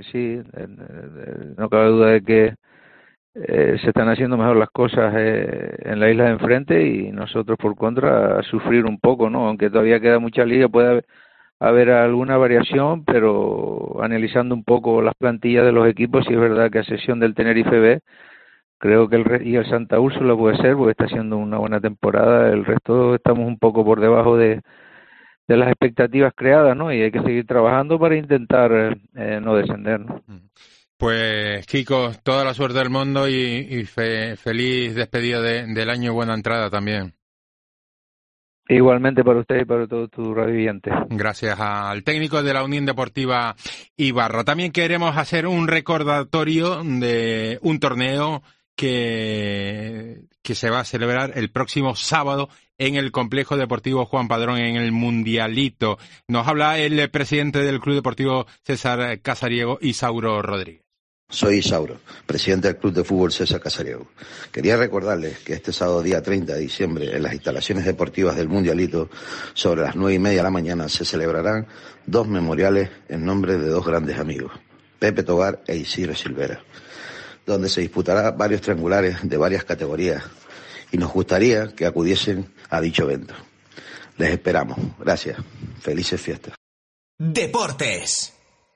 no cabe duda de que se están haciendo mejor las cosas en la isla de enfrente y nosotros por contra a sufrir un poco, ¿no? Aunque todavía queda mucha liga, puede haber alguna variación, pero analizando un poco las plantillas de los equipos, sí es verdad que a excepción del Tenerife B, creo que el Santa Úrsula puede ser, porque está haciendo una buena temporada. El resto estamos un poco por debajo de las expectativas creadas, ¿no? Y hay que seguir trabajando para intentar no descender, ¿no? Pues, Kiko, toda la suerte del mundo y feliz despedida del año y buena entrada también. Igualmente para usted y para todos tus radioyentes. Gracias al técnico de la Unión Deportiva Ibarra. También queremos hacer un recordatorio de un torneo que se va a celebrar el próximo sábado en el Complejo Deportivo Juan Padrón, en el Mundialito. Nos habla el presidente del Club Deportivo César Casariego, Isauro Rodríguez. Soy Isauro, presidente del Club de Fútbol César Casariego. Quería recordarles que este sábado día 30 de diciembre en las instalaciones deportivas del Mundialito, sobre las 9:30 de la mañana, se celebrarán 2 memoriales en nombre de 2 grandes amigos, Pepe Tobar e Isidro Silvera, donde se disputará varios triangulares de varias categorías y nos gustaría que acudiesen a dicho evento. Les esperamos. Gracias. Felices fiestas. Deportes.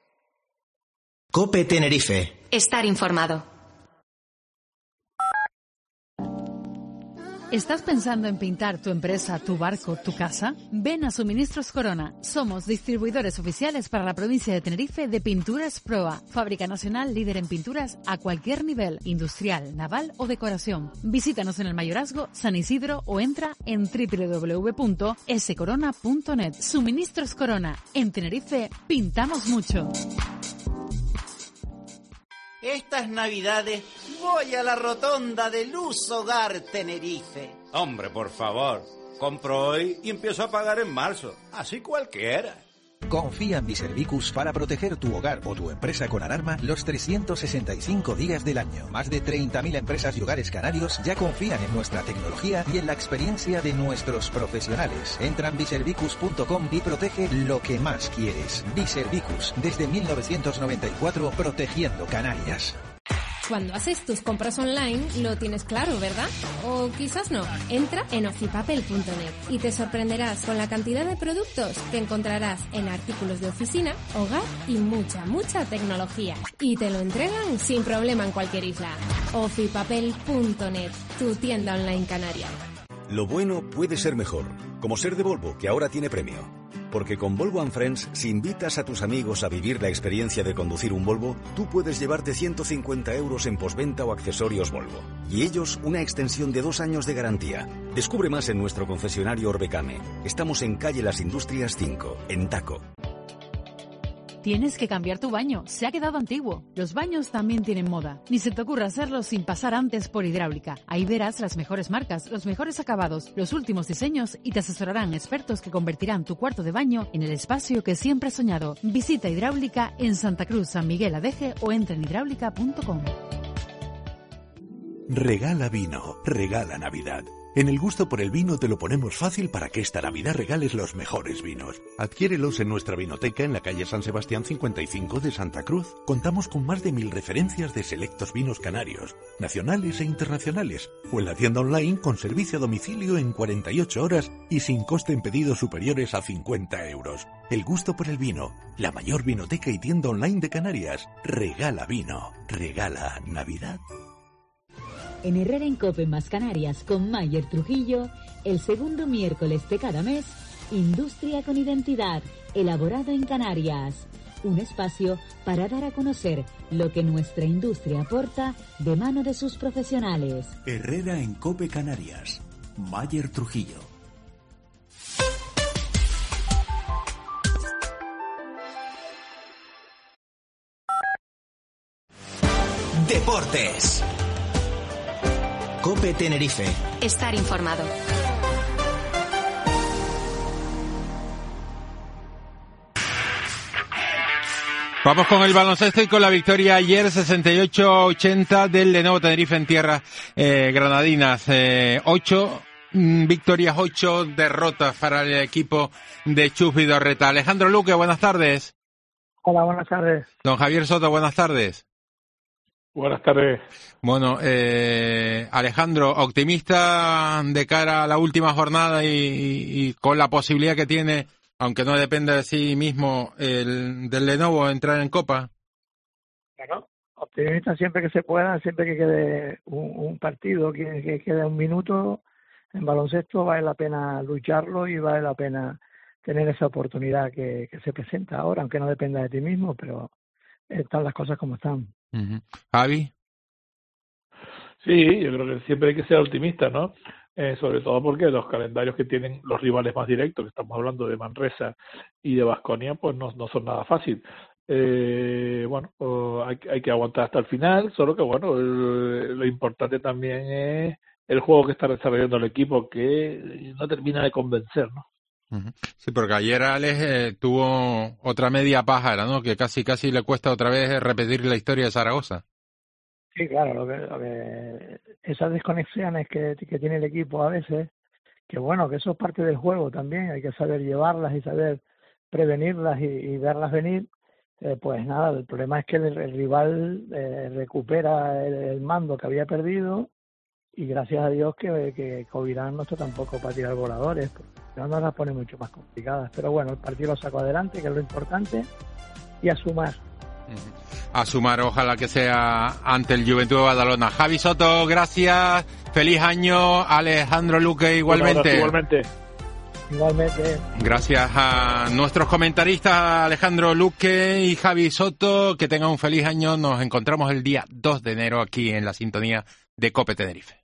COPE Tenerife. Estar informado. ¿Estás pensando en pintar tu empresa, tu barco, tu casa? Ven a Suministros Corona. Somos distribuidores oficiales para la provincia de Tenerife de Pinturas Proa, fábrica nacional líder en pinturas a cualquier nivel, industrial, naval o decoración. Visítanos en el Mayorazgo, San Isidro o entra en www.scorona.net. Suministros Corona. En Tenerife pintamos mucho. Estas navidades voy a la rotonda de Luz Hogar Tenerife. Hombre, por favor, compro hoy y empiezo a pagar en marzo, así cualquiera. Confía en Biservicus para proteger tu hogar o tu empresa con alarma los 365 días del año. Más de 30.000 empresas y hogares canarios ya confían en nuestra tecnología y en la experiencia de nuestros profesionales. Entra en biservicus.com y protege lo que más quieres. Biservicus, desde 1994, protegiendo Canarias. Cuando haces tus compras online, lo tienes claro, ¿verdad? O quizás no. Entra en oficipapel.net y te sorprenderás con la cantidad de productos que encontrarás en artículos de oficina, hogar y mucha tecnología. Y te lo entregan sin problema en cualquier isla. oficipapel.net, tu tienda online canaria. Lo bueno puede ser mejor, como ser de Volvo, que ahora tiene premio. Porque con Volvo & Friends, si invitas a tus amigos a vivir la experiencia de conducir un Volvo, tú puedes llevarte 150 € en postventa o accesorios Volvo. Y ellos una extensión de 2 años de garantía. Descubre más en nuestro concesionario Orbecame. Estamos en calle Las Industrias 5, en Taco. Tienes que cambiar tu baño, se ha quedado antiguo. Los baños también tienen moda. Ni se te ocurra hacerlo sin pasar antes por Hidráulica. Ahí verás las mejores marcas, los mejores acabados, los últimos diseños y te asesorarán expertos que convertirán tu cuarto de baño en el espacio que siempre has soñado. Visita Hidráulica en Santa Cruz, San Miguel Adeje o entra en hidráulica.com. Regala vino, regala Navidad. En el gusto por el vino te lo ponemos fácil para que esta Navidad regales los mejores vinos. Adquiérelos en nuestra vinoteca en la calle San Sebastián 55 de Santa Cruz. Contamos con más de 1000 referencias de selectos vinos canarios, nacionales e internacionales, o en la tienda online con servicio a domicilio en 48 horas y sin coste en pedidos superiores a 50 €. El gusto por el vino, la mayor vinoteca y tienda online de Canarias. Regala vino, regala Navidad. En Herrera en Cope más Canarias con Mayer Trujillo, el segundo miércoles de cada mes, Industria con Identidad, elaborado en Canarias. Un espacio para dar a conocer lo que nuestra industria aporta de mano de sus profesionales. Herrera en Cope Canarias, Mayer Trujillo. Deportes. COPE Tenerife. Estar informado. Vamos con el baloncesto y con la victoria ayer 68-80 del Lenovo Tenerife en tierras granadinas. 8 victorias, 8 derrotas para el equipo de Chus Vidorreta. Alejandro Luque, buenas tardes. Hola, buenas tardes. Don Javier Soto, buenas tardes. Buenas tardes. Bueno, Alejandro, optimista de cara a la última jornada y con la posibilidad que tiene, aunque no dependa de sí mismo, del Lenovo entrar en Copa. Bueno, optimista siempre que se pueda, siempre que quede un partido, que quede un minuto en baloncesto, vale la pena lucharlo y vale la pena tener esa oportunidad que se presenta ahora, aunque no dependa de ti mismo, pero están las cosas como están. Uh-huh. ¿Javi? Sí, yo creo que siempre hay que ser optimista, ¿no? Sobre todo porque los calendarios que tienen los rivales más directos, que estamos hablando de Manresa y de Baskonia, pues no son nada fácil. Hay que aguantar hasta el final, solo que lo importante también es el juego que está desarrollando el equipo, que no termina de convencer, ¿no? Sí, porque ayer Alex tuvo otra media pájara, ¿no? Que casi le cuesta otra vez repetir la historia de Zaragoza. Sí, claro, esas desconexiones que tiene el equipo a veces, que bueno, que eso es parte del juego también, hay que saber llevarlas y saber prevenirlas y verlas venir. Pues nada, el problema es que el rival recupera el mando que había perdido, y gracias a Dios que Covirán no está tampoco para tirar voladores, porque no nos las pone mucho más complicadas. Pero bueno, el partido lo sacó adelante, que es lo importante, y a sumar. A sumar, ojalá que sea ante el Juventud de Badalona. Javi Soto, gracias, feliz año. Alejandro Luque, igualmente. Igualmente. Gracias a nuestros comentaristas Alejandro Luque y Javi Soto, que tengan un feliz año. Nos encontramos el día 2 de enero aquí en la sintonía de COPE Tenerife.